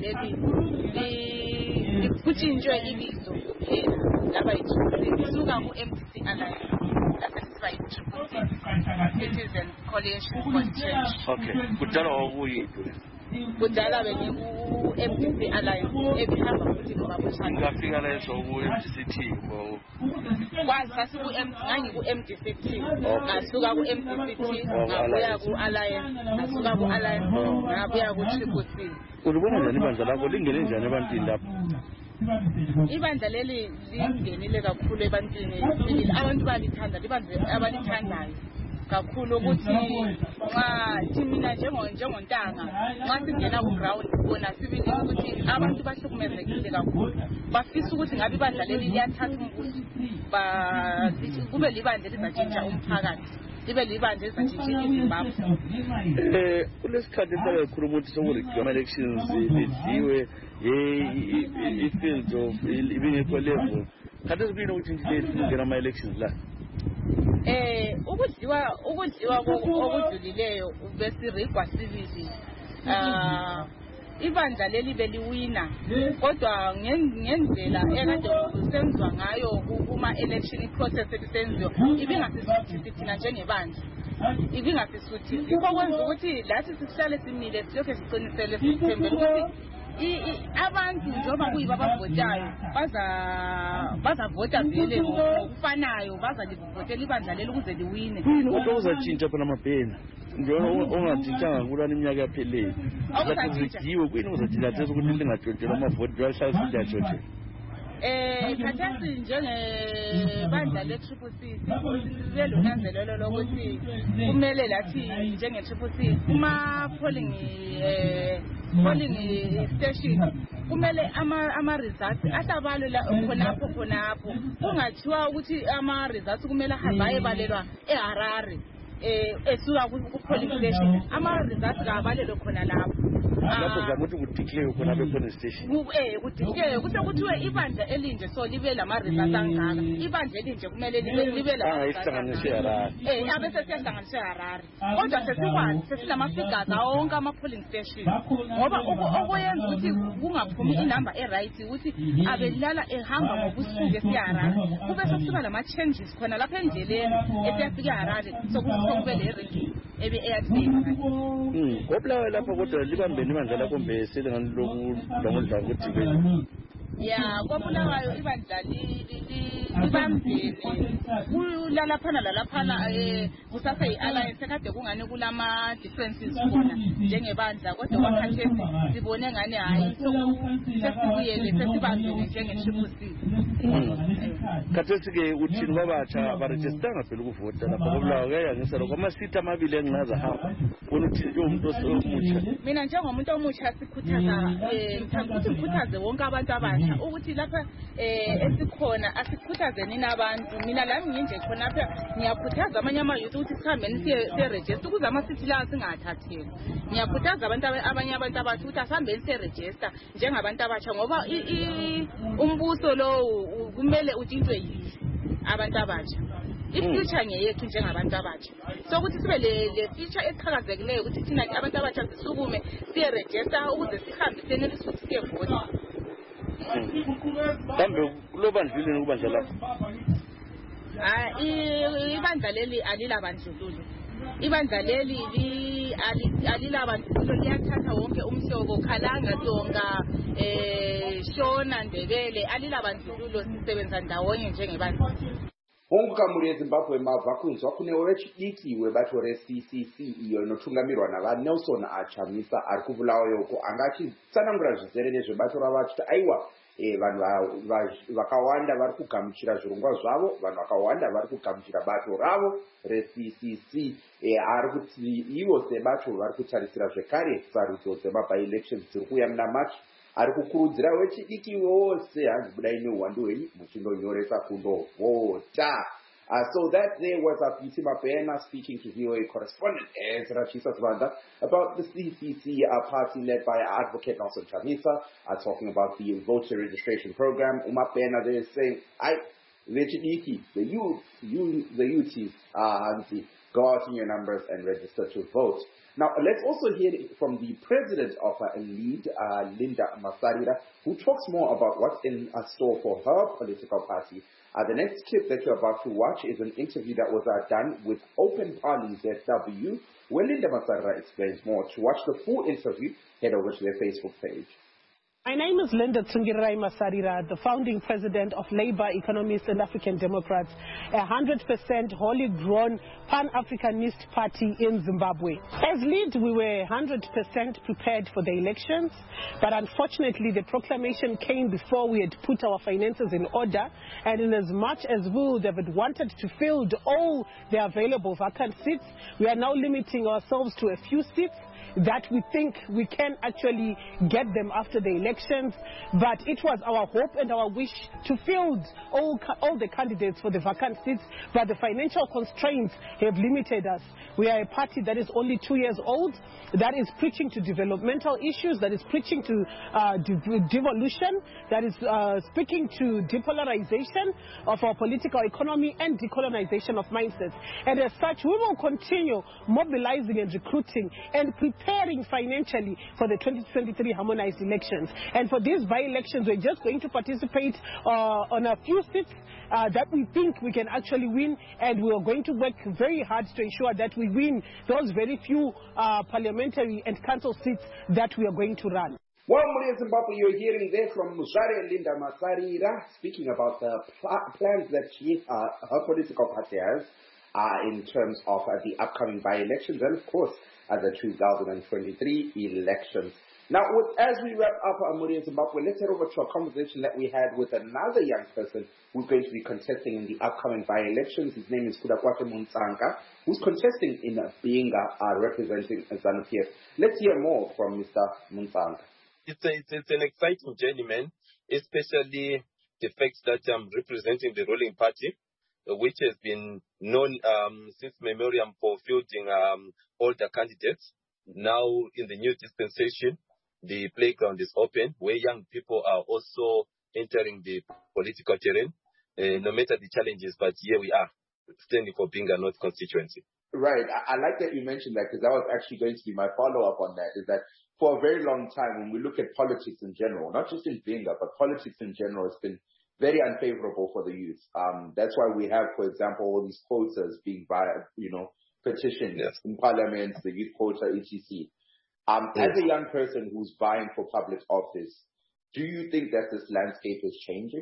leli kutshintshwe ibizo laba yithusi lisuka ku-M C C Alliance ekuthiwa yi-triple C, Citizen Coalition for Change. Okay, kudala okuyiphi? Kudala bengiku-M D C Alliance ebihamba futhi noBaba uChana. Ngafika la eso ku-M D C T bo. Kwazi sasiku-M ngangiku-M D C T, ngasuka ku-M D C T ngabuya ku-Alliance, ngasuka ku-Alliance ngabuya ku-Triple C. Ulibona njani ibandla lakho lingene njani ebantwini lapho? Ibandla leli lingenile kakhulu ebantwini, abantu balithanda, libandla abalithandayo kakhulu ukuthi nxa thina njengontanga nxa singena ku-ground bona sibili ukuthi abantu bahlukumezekile kakhulu, bafisa ukuthi ngabe ibandla leli liyathatha umbuso kube libandla elizatshintsha umphakathi, libe libandla elizatshintsha iZimbabwe. Eh, kulesikhathi esake khuluma ukuthi sokuregama elections lidliwe i-field of ibingekho level. Khathi sibini ukuthi nje ngena ama-elections la. Eh ukudliwa ukudliwa okujulileyo besirigwa sibili ah ibandla leli beliwina kodwa ngendlela ekade kusenziwa ngayo kuma election process elisenziwa ibingasisuthi thina njengebandla ibingasisuthi ikho kwenza ukuthi lathi sihlale simile silokho siqinisele sithembele ukuthi abantu njengoba kuyiba abavotayo baza bazavota vele ngokufanayo, bazalivotela ibandla leli ukuze liwine. Kodwa uzatshintsha phela amabhena njengoba ongathintanga kulana iminyaka yapheleyo akuzatshintshiwe kwini uzatshintsha tese ukuthi lingajotshela amavoti bahlale sijajotshela. Eh khathesi njengebandla le-Triple C sibe lonanzelelo lokuthi kumele lathi njenge-Triple C kuma polling eh polling station kumele ama ama results ahlabalwe la khonapho khonapho, kungathiwa ukuthi ama results kumele ahambe ayebalelwa eHarare eh esuka ku polling station, ama results kabalelwe khona lapho lapho zakuthi kudeclare khona be polling station eh kudeclare kuse kuthiwe ibandla elinje so libe lama results angaka, ibandla elinje kumele libe libe la ayihlanganise Harare eh abese siyahlanganisa Harare, kodwa sesikwazi sesilama figures awonke ama polling station ngoba okuyenza ukuthi kungaphumi inamba eright ukuthi abelala ehamba ngobusuku esiHarare kube sokusiba lama changes khona lapha endleleni esiyafika eHarare sokube le ranking ebe eyadleka mm kopla lapha kodwa libambeni ibandla lakho mbese lengani lokudla ukuthi ke ya kwabulawayo ibandla libambeni kulala phana lalaphana eh kusasa i-alliance kade kungani kulama differences khona njengebandla, kodwa kwakhathesi sibone ngani hayi sesibuyele sesibambene njenge-Triple C. Khathesi ke uthini kwabatsha abarejistanga phela ukuvota lapha kobulawa kuyayangisa lokho amasitha amabili enqaza hamba wona uthi umuntu omutsha. Mina njengomuntu omutsha sikhuthaza eh ngithanda ukuthi ngikhuthaze wonke abantu abasha ukuthi lapha eh esikhona asikhuthazeni nabantu. Mina lami nginje khona lapha ngiyakhuthaza amanye ama youth ukuthi sihambeni siye register ukuze amasithi la singathatheli. Ngiyakhuthaza abantu abanye abantu abathi ukuthi asihambeni siye register njengabantu abasha ngoba umbuso lo kumele utshintshwe yithi abantu abasha. I-future ngeyethu njengabantu abasha, so ukuthi sibe le future eqhakazekileyo ukuthi thina abantu abasha sisukume siye register ukuze sihambe senelise ukuthi siye vota. Kambe kulobandluleni kubandla lapho ah ibandla leli alilabandlululo, ibandla leli alilabandlululo liyathatha wonke umhlobo Khalanga Tonga eh Shona Ndebele alilabandlululo, sisebenza ndawonye njengebandla. Onkamuri eZimbabwe mabva kunzwa kune wechidiki webato re-C C C iyo inotungamirwa naVanelson Chamisa ari kuvulawa yoko anga achitsanangura zvizere nezvebato ravo achiti aiwa vanhu vakawanda vari kugamuchira zvirongwa zvavo, vanhu vakawanda vari kugamuchira bato ravo re-C C C. Ari kuti ivo sebato vari kutarisira zvekare sarudzo dzema-by-elections dziri kuuya muna March. Ari kukurudzira wechidiki wose hanzi budai neuwandu hwenyu muchindonyoresa kundovota. Uh, so that there was a P T Mapena speaking to V O A correspondent Ezra Chisasvanda about the C C C uh, party led by Advocate Nelson Chamisa, uh, talking about the voter registration program. Umapena there is saying, I Vechidiki, the youth, you, the youths, uh, go out in your numbers and register to vote. Now, let's also hear from the president of uh, LEAD, uh, Linda Masarira, who talks more about what's in uh, store for her political party. Uh, the next clip that you're about to watch is an interview that was uh, done with Open Party Z W, where Linda Masarira explains more. To watch the full interview, head over to their Facebook page. My name is Linda Tsungirayi Masarira, the founding president of Labour Economists and African Democrats, a one hundred percent wholly grown Pan-Africanist party in Zimbabwe. As LEAD, we were one hundred percent prepared for the elections, but unfortunately the proclamation came before we had put our finances in order, and in as much as we would have wanted to fill all the available vacant seats, we are now limiting ourselves to a few seats that we think we can actually get them after the elections. But it was our hope and our wish to field all, all the candidates for the vacant seats, but the financial constraints have limited us. We are a party that is only two years old, that is preaching to developmental issues, that is preaching to uh, de devolution, that is uh, speaking to depolarization of our political economy and decolonization of mindsets. And as such, we will continue mobilizing and recruiting and preparing financially for the twenty twenty-three harmonized elections. And for these by-elections, we're just going to participate uh, on a few seats uh, that we think we can actually win, and we are going to work very hard to ensure that we win those very few uh, parliamentary and council seats that we are going to run. Well, Maria Zimbabwe, you're hearing there from Muzare Linda Masarira speaking about the pl plans that she, uh, her political party has uh, in terms of uh, the upcoming by-elections and, of course, uh, the two thousand twenty-three elections. Now, with, as we wrap up uh, Maria Zimbabwe, let's head over to a conversation that we had with another young person who's going to be contesting in the upcoming by-elections. His name is Kudakwate Muntsanga, who's contesting in uh, Binga, uh, representing ZANU-P F. Let's hear more from Mister Muntsanga. It's, a, it's, it's an exciting journey, man, especially the fact that I'm representing the ruling party, uh, which has been known um, since memoriam for fielding um, older candidates. Now, in the new dispensation, the playground is open, where young people are also entering the political terrain, uh, no matter the challenges, but here we are, standing for Binga North constituency. Right. I, I like that you mentioned that, because that was actually going to be my follow-up on that, is that for a very long time, when we look at politics in general, not just in Binga, but politics in general has been very unfavorable for the youth. Um, that's why we have, for example, all these quotas being, by, you know, petitioned yes. in parliament, the youth quota, et cetera. Um, yes. As a young person who's vying for public office, do you think that this landscape is changing?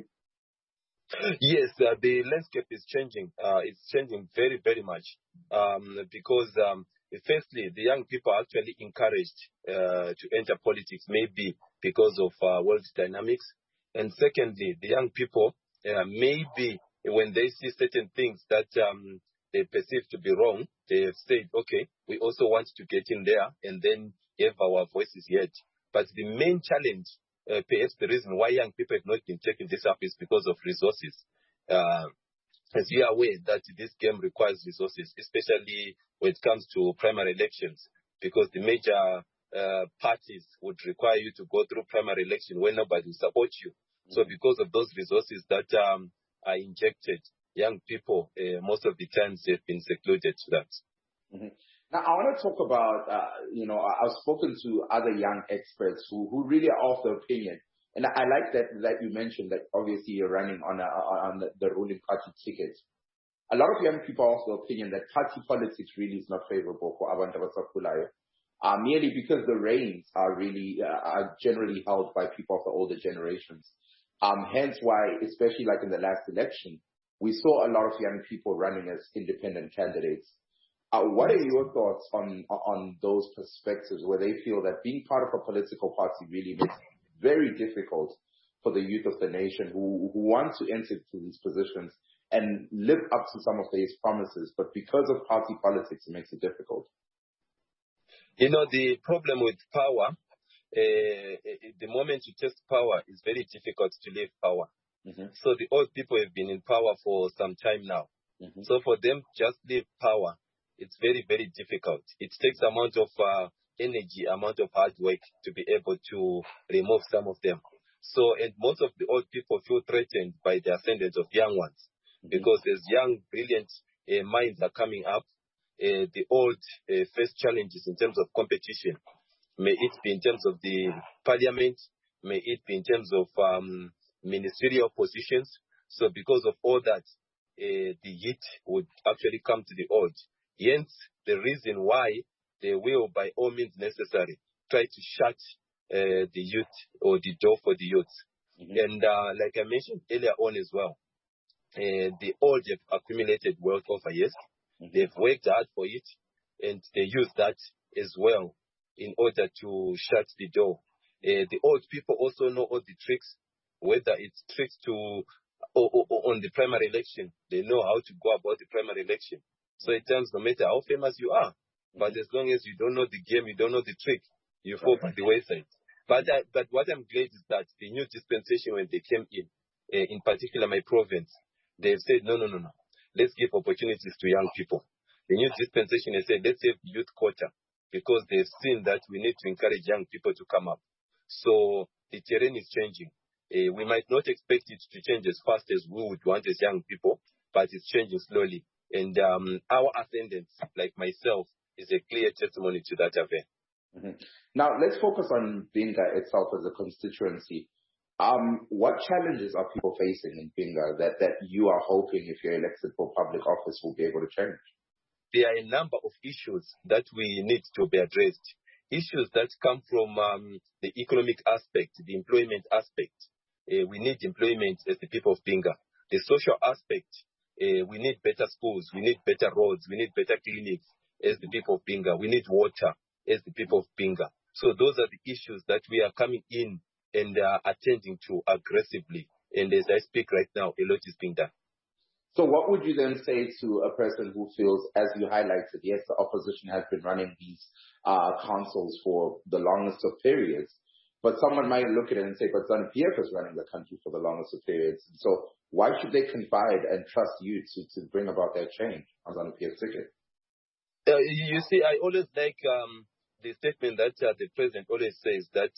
Yes, uh, the landscape is changing. Uh, it's changing very, very much um, because, um, firstly, the young people are actually encouraged uh, to enter politics, maybe because of uh, world dynamics. And secondly, the young people, uh, maybe when they see certain things that um, they perceive to be wrong, they have said, okay, we also want to get in there and then have our voices heard. But the main challenge, uh, perhaps the reason why young people have not been taking this up is because of resources. Uh, as you are aware that this game requires resources, especially when it comes to primary elections, because the major uh, parties would require you to go through primary election where nobody will support you. Mm-hmm. So because of those resources that um, are injected, young people, uh, most of the times, have been secluded to that. Mm-hmm. Now, I want to talk about, uh, you know, I've spoken to other young experts who, who really are of the opinion. And I like that, that you mentioned that obviously you're running on, a, on the, the ruling party ticket. A lot of young people are of the opinion that party politics really is not favorable for Abantu Abasakhulayo, uh, merely because the reins are really, uh, are generally held by people of the older generations. Um, hence why, especially like in the last election, we saw a lot of young people running as independent candidates. Uh, what are your thoughts on on those perspectives where they feel that being part of a political party really makes it very difficult for the youth of the nation who, who want to enter into these positions and live up to some of these promises, but because of party politics, it makes it difficult? You know, the problem with power, uh, the moment you test power, is very difficult to leave power. Mm-hmm. So the old people have been in power for some time now. Mm-hmm. So for them, just leave power, it's very, very difficult. It takes amount of uh, energy, amount of hard work to be able to remove some of them. So, and most of the old people feel threatened by the ascendance of young ones. Mm-hmm. Because as young, brilliant uh, minds are coming up, uh, the old uh, face challenges in terms of competition, may it be in terms of the parliament, may it be in terms of um, ministerial positions. So because of all that, uh, the youth would actually come to the old. Hence, the reason why they will, by all means necessary, try to shut uh, the youth or the door for the youth. Mm-hmm. And uh, like I mentioned earlier on as well, uh, the old have accumulated wealth over years. Mm-hmm. They've worked hard for it, and they use that as well in order to shut the door. Uh, the old people also know all the tricks, whether it's tricks to or, or, or on the primary election. They know how to go about the primary election. So it turns no matter how famous you are, but as long as you don't know the game, you don't know the trick, you fall by the wayside. But I, but what I'm glad is that the new dispensation, when they came in, uh, in particular my province, they've said, no, no, no, no. Let's give opportunities to young people. The new dispensation has said, let's have youth quota, because they've seen that we need to encourage young people to come up. So the terrain is changing. Uh, we might not expect it to change as fast as we would want as young people, but it's changing slowly. And um, our ascendance, like myself, is a clear testimony to that event. Mm-hmm. Now, let's focus on Bhinga itself as a constituency. Um, what challenges are people facing in Bhinga that, that you are hoping, if you're elected for public office, will be able to change? There are a number of issues that we need to be addressed. Issues that come from um, the economic aspect, the employment aspect. Uh, we need employment as the people of Bhinga. The social aspect, uh, we need better schools, we need better roads, we need better clinics as the people of Bhinga. We need water as the people of Bhinga. So those are the issues that we are coming in and uh, attending to aggressively. And as I speak right now, a lot is being done. So what would you then say to a person who feels, as you highlighted, yes, the opposition has been running these uh, councils for the longest of periods, but someone might look at it and say, but ZANU-P F is running the country for the longest of periods. So why should they confide and trust you to, to bring about that change on ZANU-P F's ticket? Uh, you see, I always like um, the statement that uh, the president always says that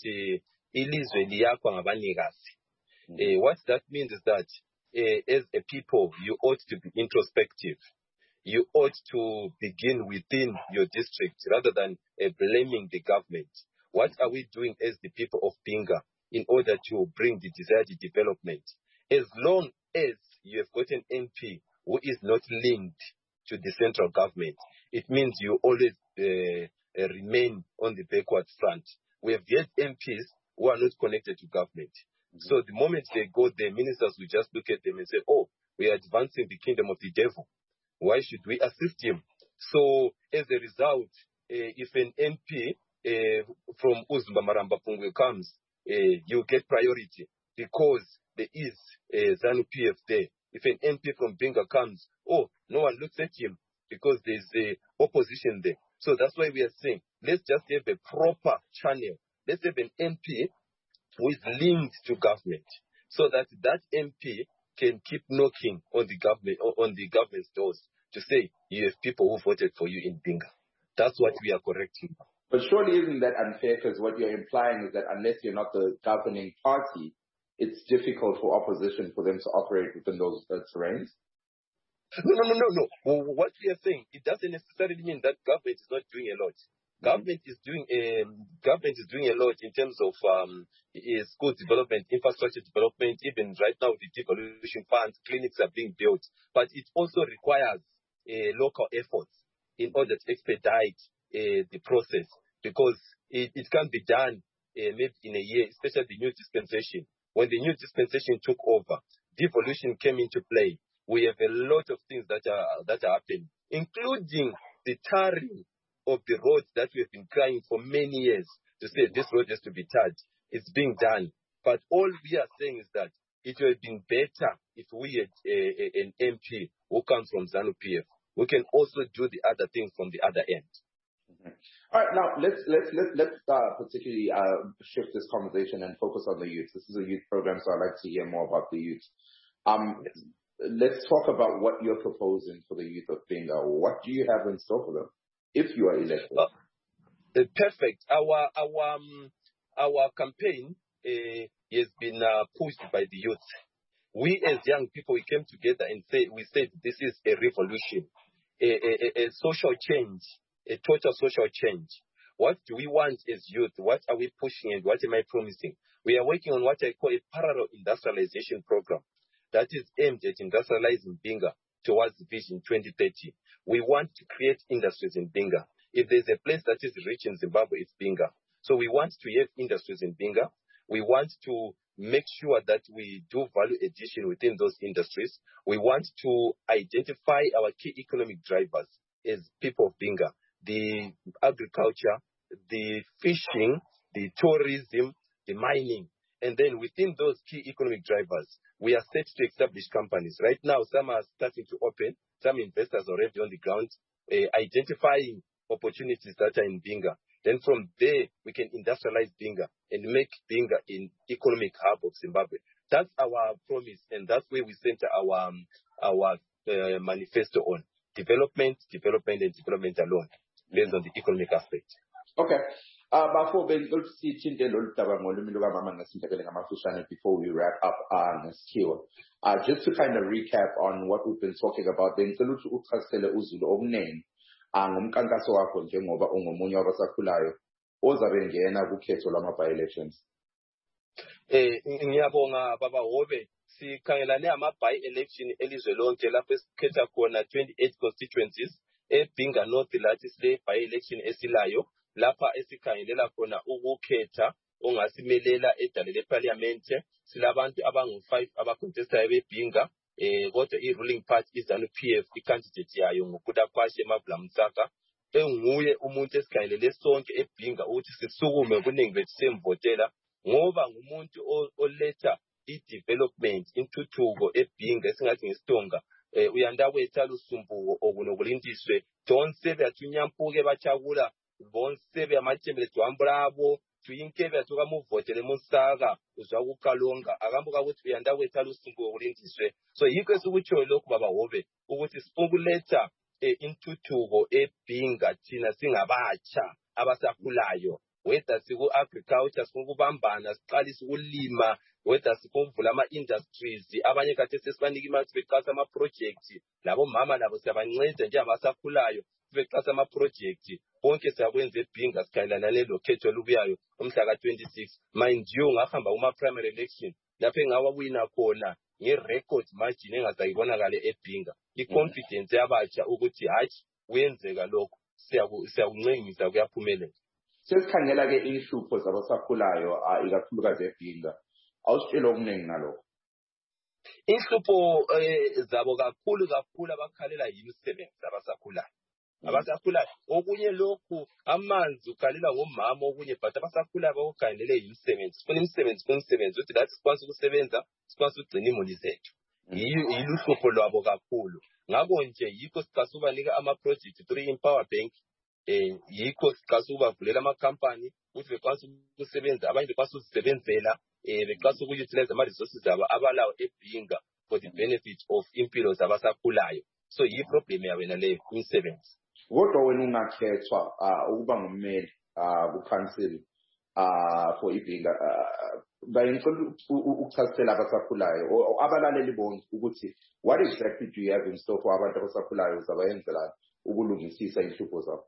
ilizwe liyakwa ngabanikazi. What that means is that uh, as a people, you ought to be introspective. You ought to begin within your district rather than uh, blaming the government. What are we doing as the people of Bhinga in order to bring the desired development? As long as you have got an M P who is not linked to the central government, it means you always uh, uh, remain on the backward front. We have yet M Ps who are not connected to government. Mm-hmm. So the moment they go there, ministers will just look at them and say, oh, we are advancing the kingdom of the devil. Why should we assist him? So as a result, uh, if an M P uh, from Uzumba Maramba Pungwe comes, uh, you get priority because there is uh, ZANU-P F there. If an M P from Bhinga comes, oh, no one looks at him because there's a opposition there. So that's why we are saying, let's just have a proper channel. Let's have an M P who is linked to government, so that that M P can keep knocking on the government on the government's doors to say you have people who voted for you in Bhinga. That's what we are correcting. But surely isn't that unfair? Because what you're implying is that unless you're not the governing party, it's difficult for opposition for them to operate within those uh, terrains. No, no, no, no, no. Well, what we are saying, it doesn't necessarily mean that government is not doing a lot. Government is doing um, government is doing a lot in terms of um, school development, infrastructure development. Even right now, the devolution funds, clinics are being built, but it also requires uh, local efforts in order to expedite uh, the process, because it, it can't be done uh, maybe in a year, especially the new dispensation. When the new dispensation took over, devolution came into play. We have a lot of things that are that are happening, including the tarring of the roads that we have been crying for many years to say this road has to be tarred. It's being done. But all we are saying is that it would have been better if we had a, a, an M P who comes from ZANU-P F. We can also do the other things from the other end. Mm-hmm. All right, now let's let's let's let's uh, particularly uh, shift this conversation and focus on the youth. This is a youth program, so I'd like to hear more about the youth. Um, yes. Let's talk about what you're proposing for the youth of Bhinga. What do you have in store for them if you are elected? Uh, uh, perfect. Our our um, our campaign uh, has been uh, pushed by the youth. We as young people, we came together and say, we said this is a revolution, a, a, a social change, a total social change. What do we want as youth? What are we pushing and what am I promising? We are working on what I call a parallel industrialization program that is aimed at industrializing Binga towards Vision twenty thirty. We want to create industries in Binga. If there's a place that is rich in Zimbabwe, it's Binga. So we want to have industries in Binga. We want to make sure that we do value addition within those industries. We want to identify our key economic drivers as people of Binga, the agriculture, the fishing, the tourism, the mining. And then within those key economic drivers, we are set to establish companies. Right now, some are starting to open. Some investors are already on the ground, uh, identifying opportunities that are in Binga. Then from there, we can industrialize Binga and make Binga an economic hub of Zimbabwe. That's our promise, and that's where we center our um, our uh, manifesto on development, development, and development alone, based on the economic aspect. Okay. Uh, before we we wrap up on uh, skill, uh, just to kind of recap on what we've been talking about, then ngumkhankaso wakho njengoba ungomunye wabasakhulayo ozabengena kukhetho lwama-by-elections. Eh ngiyabonga baba Hobe, sikhangelane ama-by-election elizwe lonke lapho esikhetha khona twenty-eight constituencies eBinga North lathi sile by-election esilayo lapha esikhangelela khona ukukhetha ongasimelela edale leparliament. Silabantu abangu-five abacontestayo beBinga. Eh, kodwa i-ruling party izanu-P F i-candidate yayo ngokudakwashe Mavla Msaka enguye umuntu esikhangelele sonke eBinga ukuthi sisukume kuningi bethu semvotela ngoba ngumuntu oletha i-development intuthuko eBinga esingathi ngestonga eh, uyandawetha lusumbuko okunokulindiswe donse beathunyampuke bachakula bonse beamachembele twambrabo tuyinke beatuka muvotele Musaka uzwa kukalonga akambuka ukuthi uyandawetha lusumbuko okulindiswe. So yikho esikutsho lokhu baba Hobe ukuthi sifunguletha eh, intuthuko eBinga thina singabatsha abasakhulayo, whether siku agriculture sikubambana siqalisa ukulima, whether sikuvula ama industries abanye kade sesibanika imali beqasa ama projects labo mama labo siyabanceda nje abasakhulayo beqasa ama projects bonke siyakwenza eBinga sikhayelana lelo khetho lubuyayo umhla ka twenty-six. Mind you ngahamba uma primary election lapho engawawina khona nge-record margin engazayibonakala eBinga. I-confidence yabatsha ukuthi hathi uyenzeka lokho siyakuncengisa kuyaphumelela. Sesikhangela ke inhlupho zabasakhulayo ikakhulukazi eBinga. Awusitshela okuningi nalokho. Inhlupho zabo kakhulu kakhulu abakhalela yimisebenzi abasakhulayo. Abasakhulayo okunye lokhu amanzi ukhalela ngomama okunye but abasakhulayo bakukhangelele yimisebenzi. Sifuna imisebenzi kumsebenzi ukuthi lathi sikwazi ukusebenza sikwazi ukugcina imuli zethu. Yiluhlupho lwabo kakhulu. Ngakho nje yikho sicasubanika ama project three Empower Bank. Eh yikho sicasuba vulela ama company ukuthi bekwazi ukusebenza abanye bekwazi ukuzisebenzela eh bekwazi ukutilize ama resources aba abalawo eBinga for the benefit of impilo zabasakhulayo. So yi problem yawe nale imisebenzi. Kodwa wena ungakhethwa ukuba ngummeli ku council for iBinga bayicela ukuchasisela abasakhulayo abalaleli bonke ukuthi what exactly do you have in store for abantu abasakhulayo zabayenzela ukulungisisa inhlupho zabo?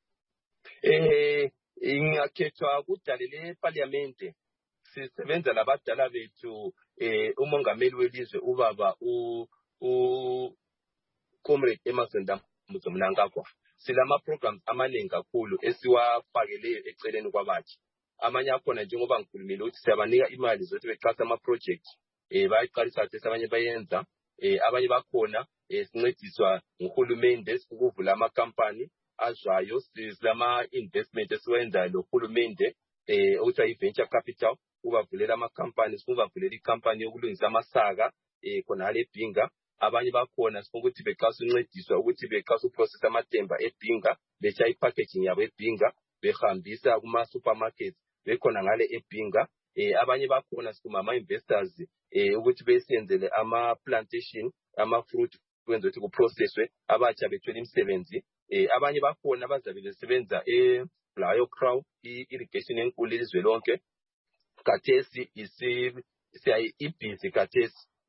Eh ingakhethwa kudalele eParliament sisebenza labadala bethu eh umongameli welizwe ubaba u u Comrade Emerson Mnangagwa. Silama programs amaningi kakhulu esiwafakele eceleni kwabathi. Amanye akhona njengoba ngikhulumile ukuthi siyabanika imali zokuthi beqasa ama projects eh bayiqalisa ukuthi abanye bayenza eh abanye bakhona eh sincediswa nguhulumende ukuvula ama company azwayo silama investment esiwenza lo hulumende eh ukuthi venture capital ubavulela ama companies ubavulela icompany yokulungisa amasaka eh khona hale eBinga. Abanye bakhona sifuna ukuthi beqasa uncediswa ukuthi beqasa uprocess amatemba eBinga becha ipackaging yabo eBinga behambisa kuma supermarkets bekhona ngale eBinga. Eh abanye bakhona sikuma ama investors eh ukuthi besenzele ama plantation ama fruit kwenza ukuthi kuprocesswe abatsha bethola imisebenzi. Eh abanye bakhona abazabe besebenza e Blayo Crow irrigation enkulu elizwe lonke. Kathesi isi siyayi ibhizi kathesi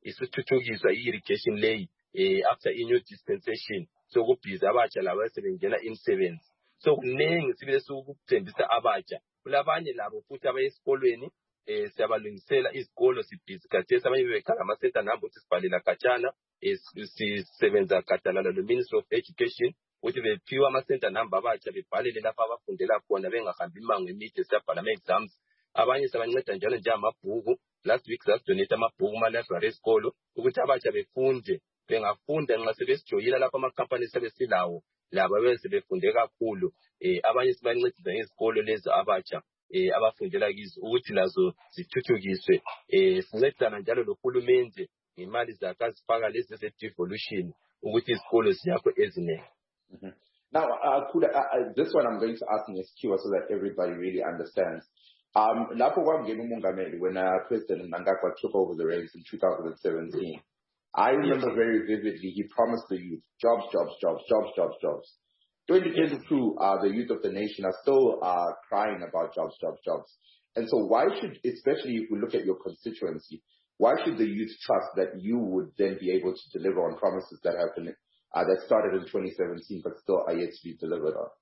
isithuthukiswa i-irrigation lay eh, after i-new dispensation. So kubhizi abatsha laba sebengena imisebenzi. So kuningi sibile sokuthembisa abatsha. Kulabanye labo futhi abaye esikolweni eh siyabalungisela izikolo sibhizi kathesi abanye bekhala ama-center number ukuthi sibhalela khatshana eh, sisebenza gadalana no-Ministry of Education ukuthi bephiwa ama-center number abatsha bebhalele lapho abafundela khona bengahambi imango emide siyabhala ama-exams. Abanye siyabanceda njalo njengamabhuku. Last week sasidonate amabhuku ma-library esikolo ukuthi abatsha befunde bengafunda nxa sebesijoyina lapho ama-company sebesilawo laba bese befunde kakhulu. Eh abanye sibancedisa ngezikolo lezi abatsha eh abafundela kizo ukuthi lazo zithuthukiswe. Eh sincedana njalo lohulumende ngemali zakhe azifaka lezi ze-devolution ukuthi izikolo ziyakho ezinengi. Mm-hmm. Now, uh, Kuda, uh, uh, this one I'm going to ask in S Q so that everybody really understands. Um, lapho kwamngena umongameli when uh, President Mnangagwa took over the reins in two thousand seventeen, I remember yes. very vividly he promised the youth jobs, jobs, jobs, jobs, jobs, jobs. twenty twenty-two, uh, the youth of the nation are still uh, crying about jobs, jobs, jobs. And so why should, especially if we look at your constituency, why should the youth trust that you would then be able to deliver on promises that have been Uh, that started in twenty seventeen but still are yet to be delivered on?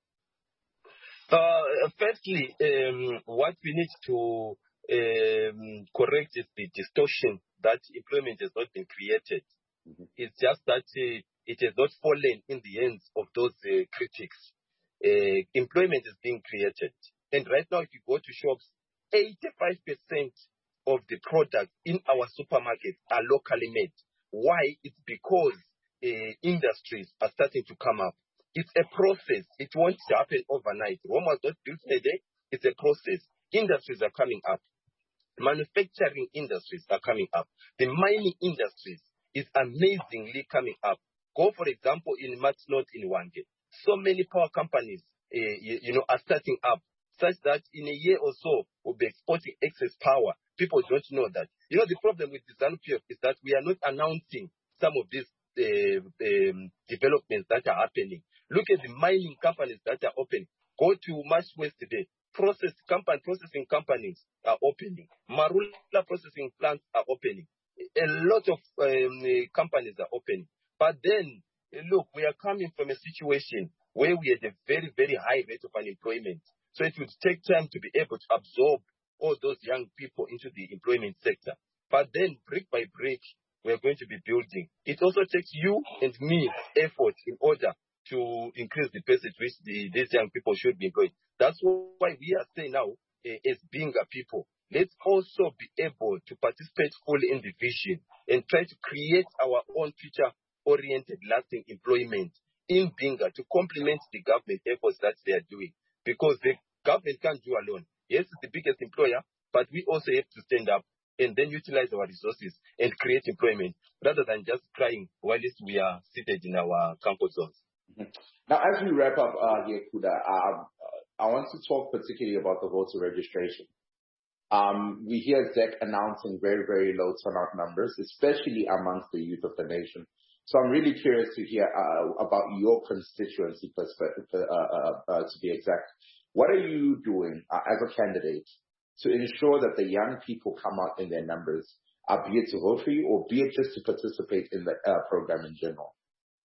Uh, firstly, um, what we need to um, correct is the distortion that employment has not been created. Mm-hmm. It's just that uh, it has not fallen in the hands of those uh, critics. Uh, employment is being created. And right now, if you go to shops, eighty-five percent of the products in our supermarkets are locally made. Why? It's because Uh, industries are starting to come up. It's a process. It won't happen overnight. Rome was not built in a day. It's a process. Industries are coming up. Manufacturing industries are coming up. The mining industries is amazingly coming up. Go, for example, in Matsnot in Wange. So many power companies, uh, you, you know, are starting up, such that in a year or so, we'll be exporting excess power. People don't know that. You know, the problem with the ZANU-P F is that we are not announcing some of these Uh, um, developments that are happening. Look at the mining companies that are opening. Go to Marsh West today. Process company, processing companies are opening. Marula processing plants are opening. A lot of um, companies are opening. But then, look, we are coming from a situation where we had a very, very high rate of unemployment. So it would take time to be able to absorb all those young people into the employment sector. But then, brick by brick, we're going to be building. It also takes you and me effort in order to increase the pace at which the, these young people should be employed. That's why we are saying now, uh, as being a people, let's also be able to participate fully in the vision and try to create our own future-oriented lasting employment in Binga to complement the government efforts that they are doing. Because the government can't do alone. Yes, it's the biggest employer, but we also have to stand up and then utilize our resources and create employment rather than just crying while we are seated in our comfort zones. Mm-hmm. Now, as we wrap up uh, here, Kuda, uh, I want to talk particularly about the voter registration. Um, we hear Z E C announcing very, very low turnout numbers, especially amongst the youth of the nation. So I'm really curious to hear uh, about your constituency perspective, uh, uh, uh, to be exact. What are you doing uh, as a candidate to ensure that the young people come out in their numbers, uh, be it to vote for you or be it just to participate in the uh, program in general?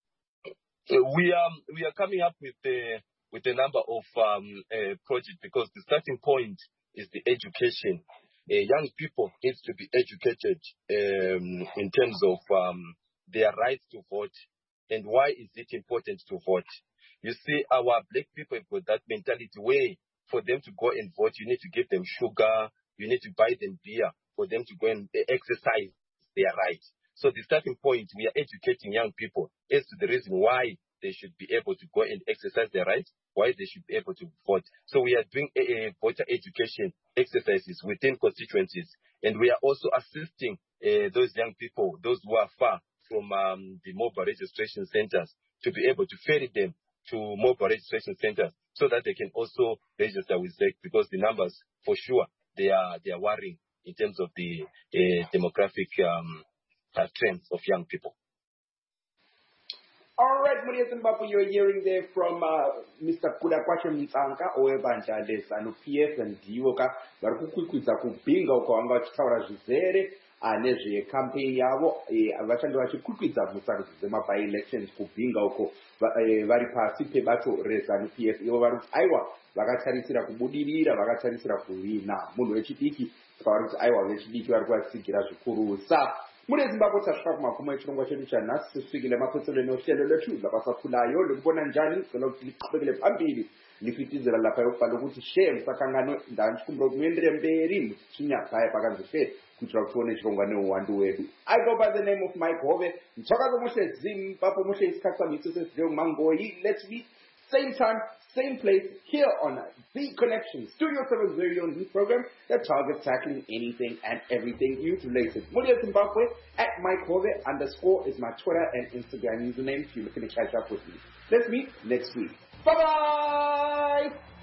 We are we are coming up with a with a number of um, uh, projects because the starting point is the education. Uh, young people need to be educated um, in terms of um, their rights to vote and why is it important to vote. You see, our black people have got that mentality where for them to go and vote, you need to give them sugar, you need to buy them beer for them to go and exercise their rights. So the starting point, we are educating young people as to the reason why they should be able to go and exercise their rights, why they should be able to vote. So we are doing a, a voter education exercises within constituencies, and we are also assisting uh, those young people, those who are far from um, the mobile registration centers, to be able to ferry them to mobile registration centers so that they can also register with Z E C, because the numbers, for sure, they are they are worrying in terms of the uh, demographic um, uh, trends of young people. All right, Maria Zimbabwe, you're hearing there from uh, Mister Kudakwache Mtsanka, owebanja leZANU-P F ndivo ka vari kukwikwidza kubhinga uko vanga vachitaura zvizere nezvekampeni yavo vachanga vachikwikwidza mutsarudzi dzema-by-elections kubhinga uko vari pasi pebato reZANU-P F. Ivo vari kuti aiwa vakatarisira kubudirira, vakatarisira kuvina. Munhu wechidiki saka vari kuti aiwa vechidiki vari kuvatsigira zvikurusa. Mune Zimbabwe tasvika kumagumo echirongwa chedu chanhasi, tisvikile mapetserero nehlelo lwetu labasakhulayo likubona njani sicela ukuthi liqhubekele phambili lifitizela lapha yokubhala ukuthi share musakanganwe ndanchikumbira kuti muendere mberi muchinyakaya pakanzi share kuitira kuti tione chirongwa neuwandu wedu. I go by the name of Mike Hove. Mtshakazo muhle Zimbabwe muhle isikhathi sami sesivile mangoyi. Let's meet same time, same place, here on The Connection, Studio seven's very own news program that targets tackling anything and everything youth related. Mulia Zimbabwe at Mike Hove underscore is my Twitter and Instagram username if you're looking to catch up with me. Let's meet next week. Bye bye!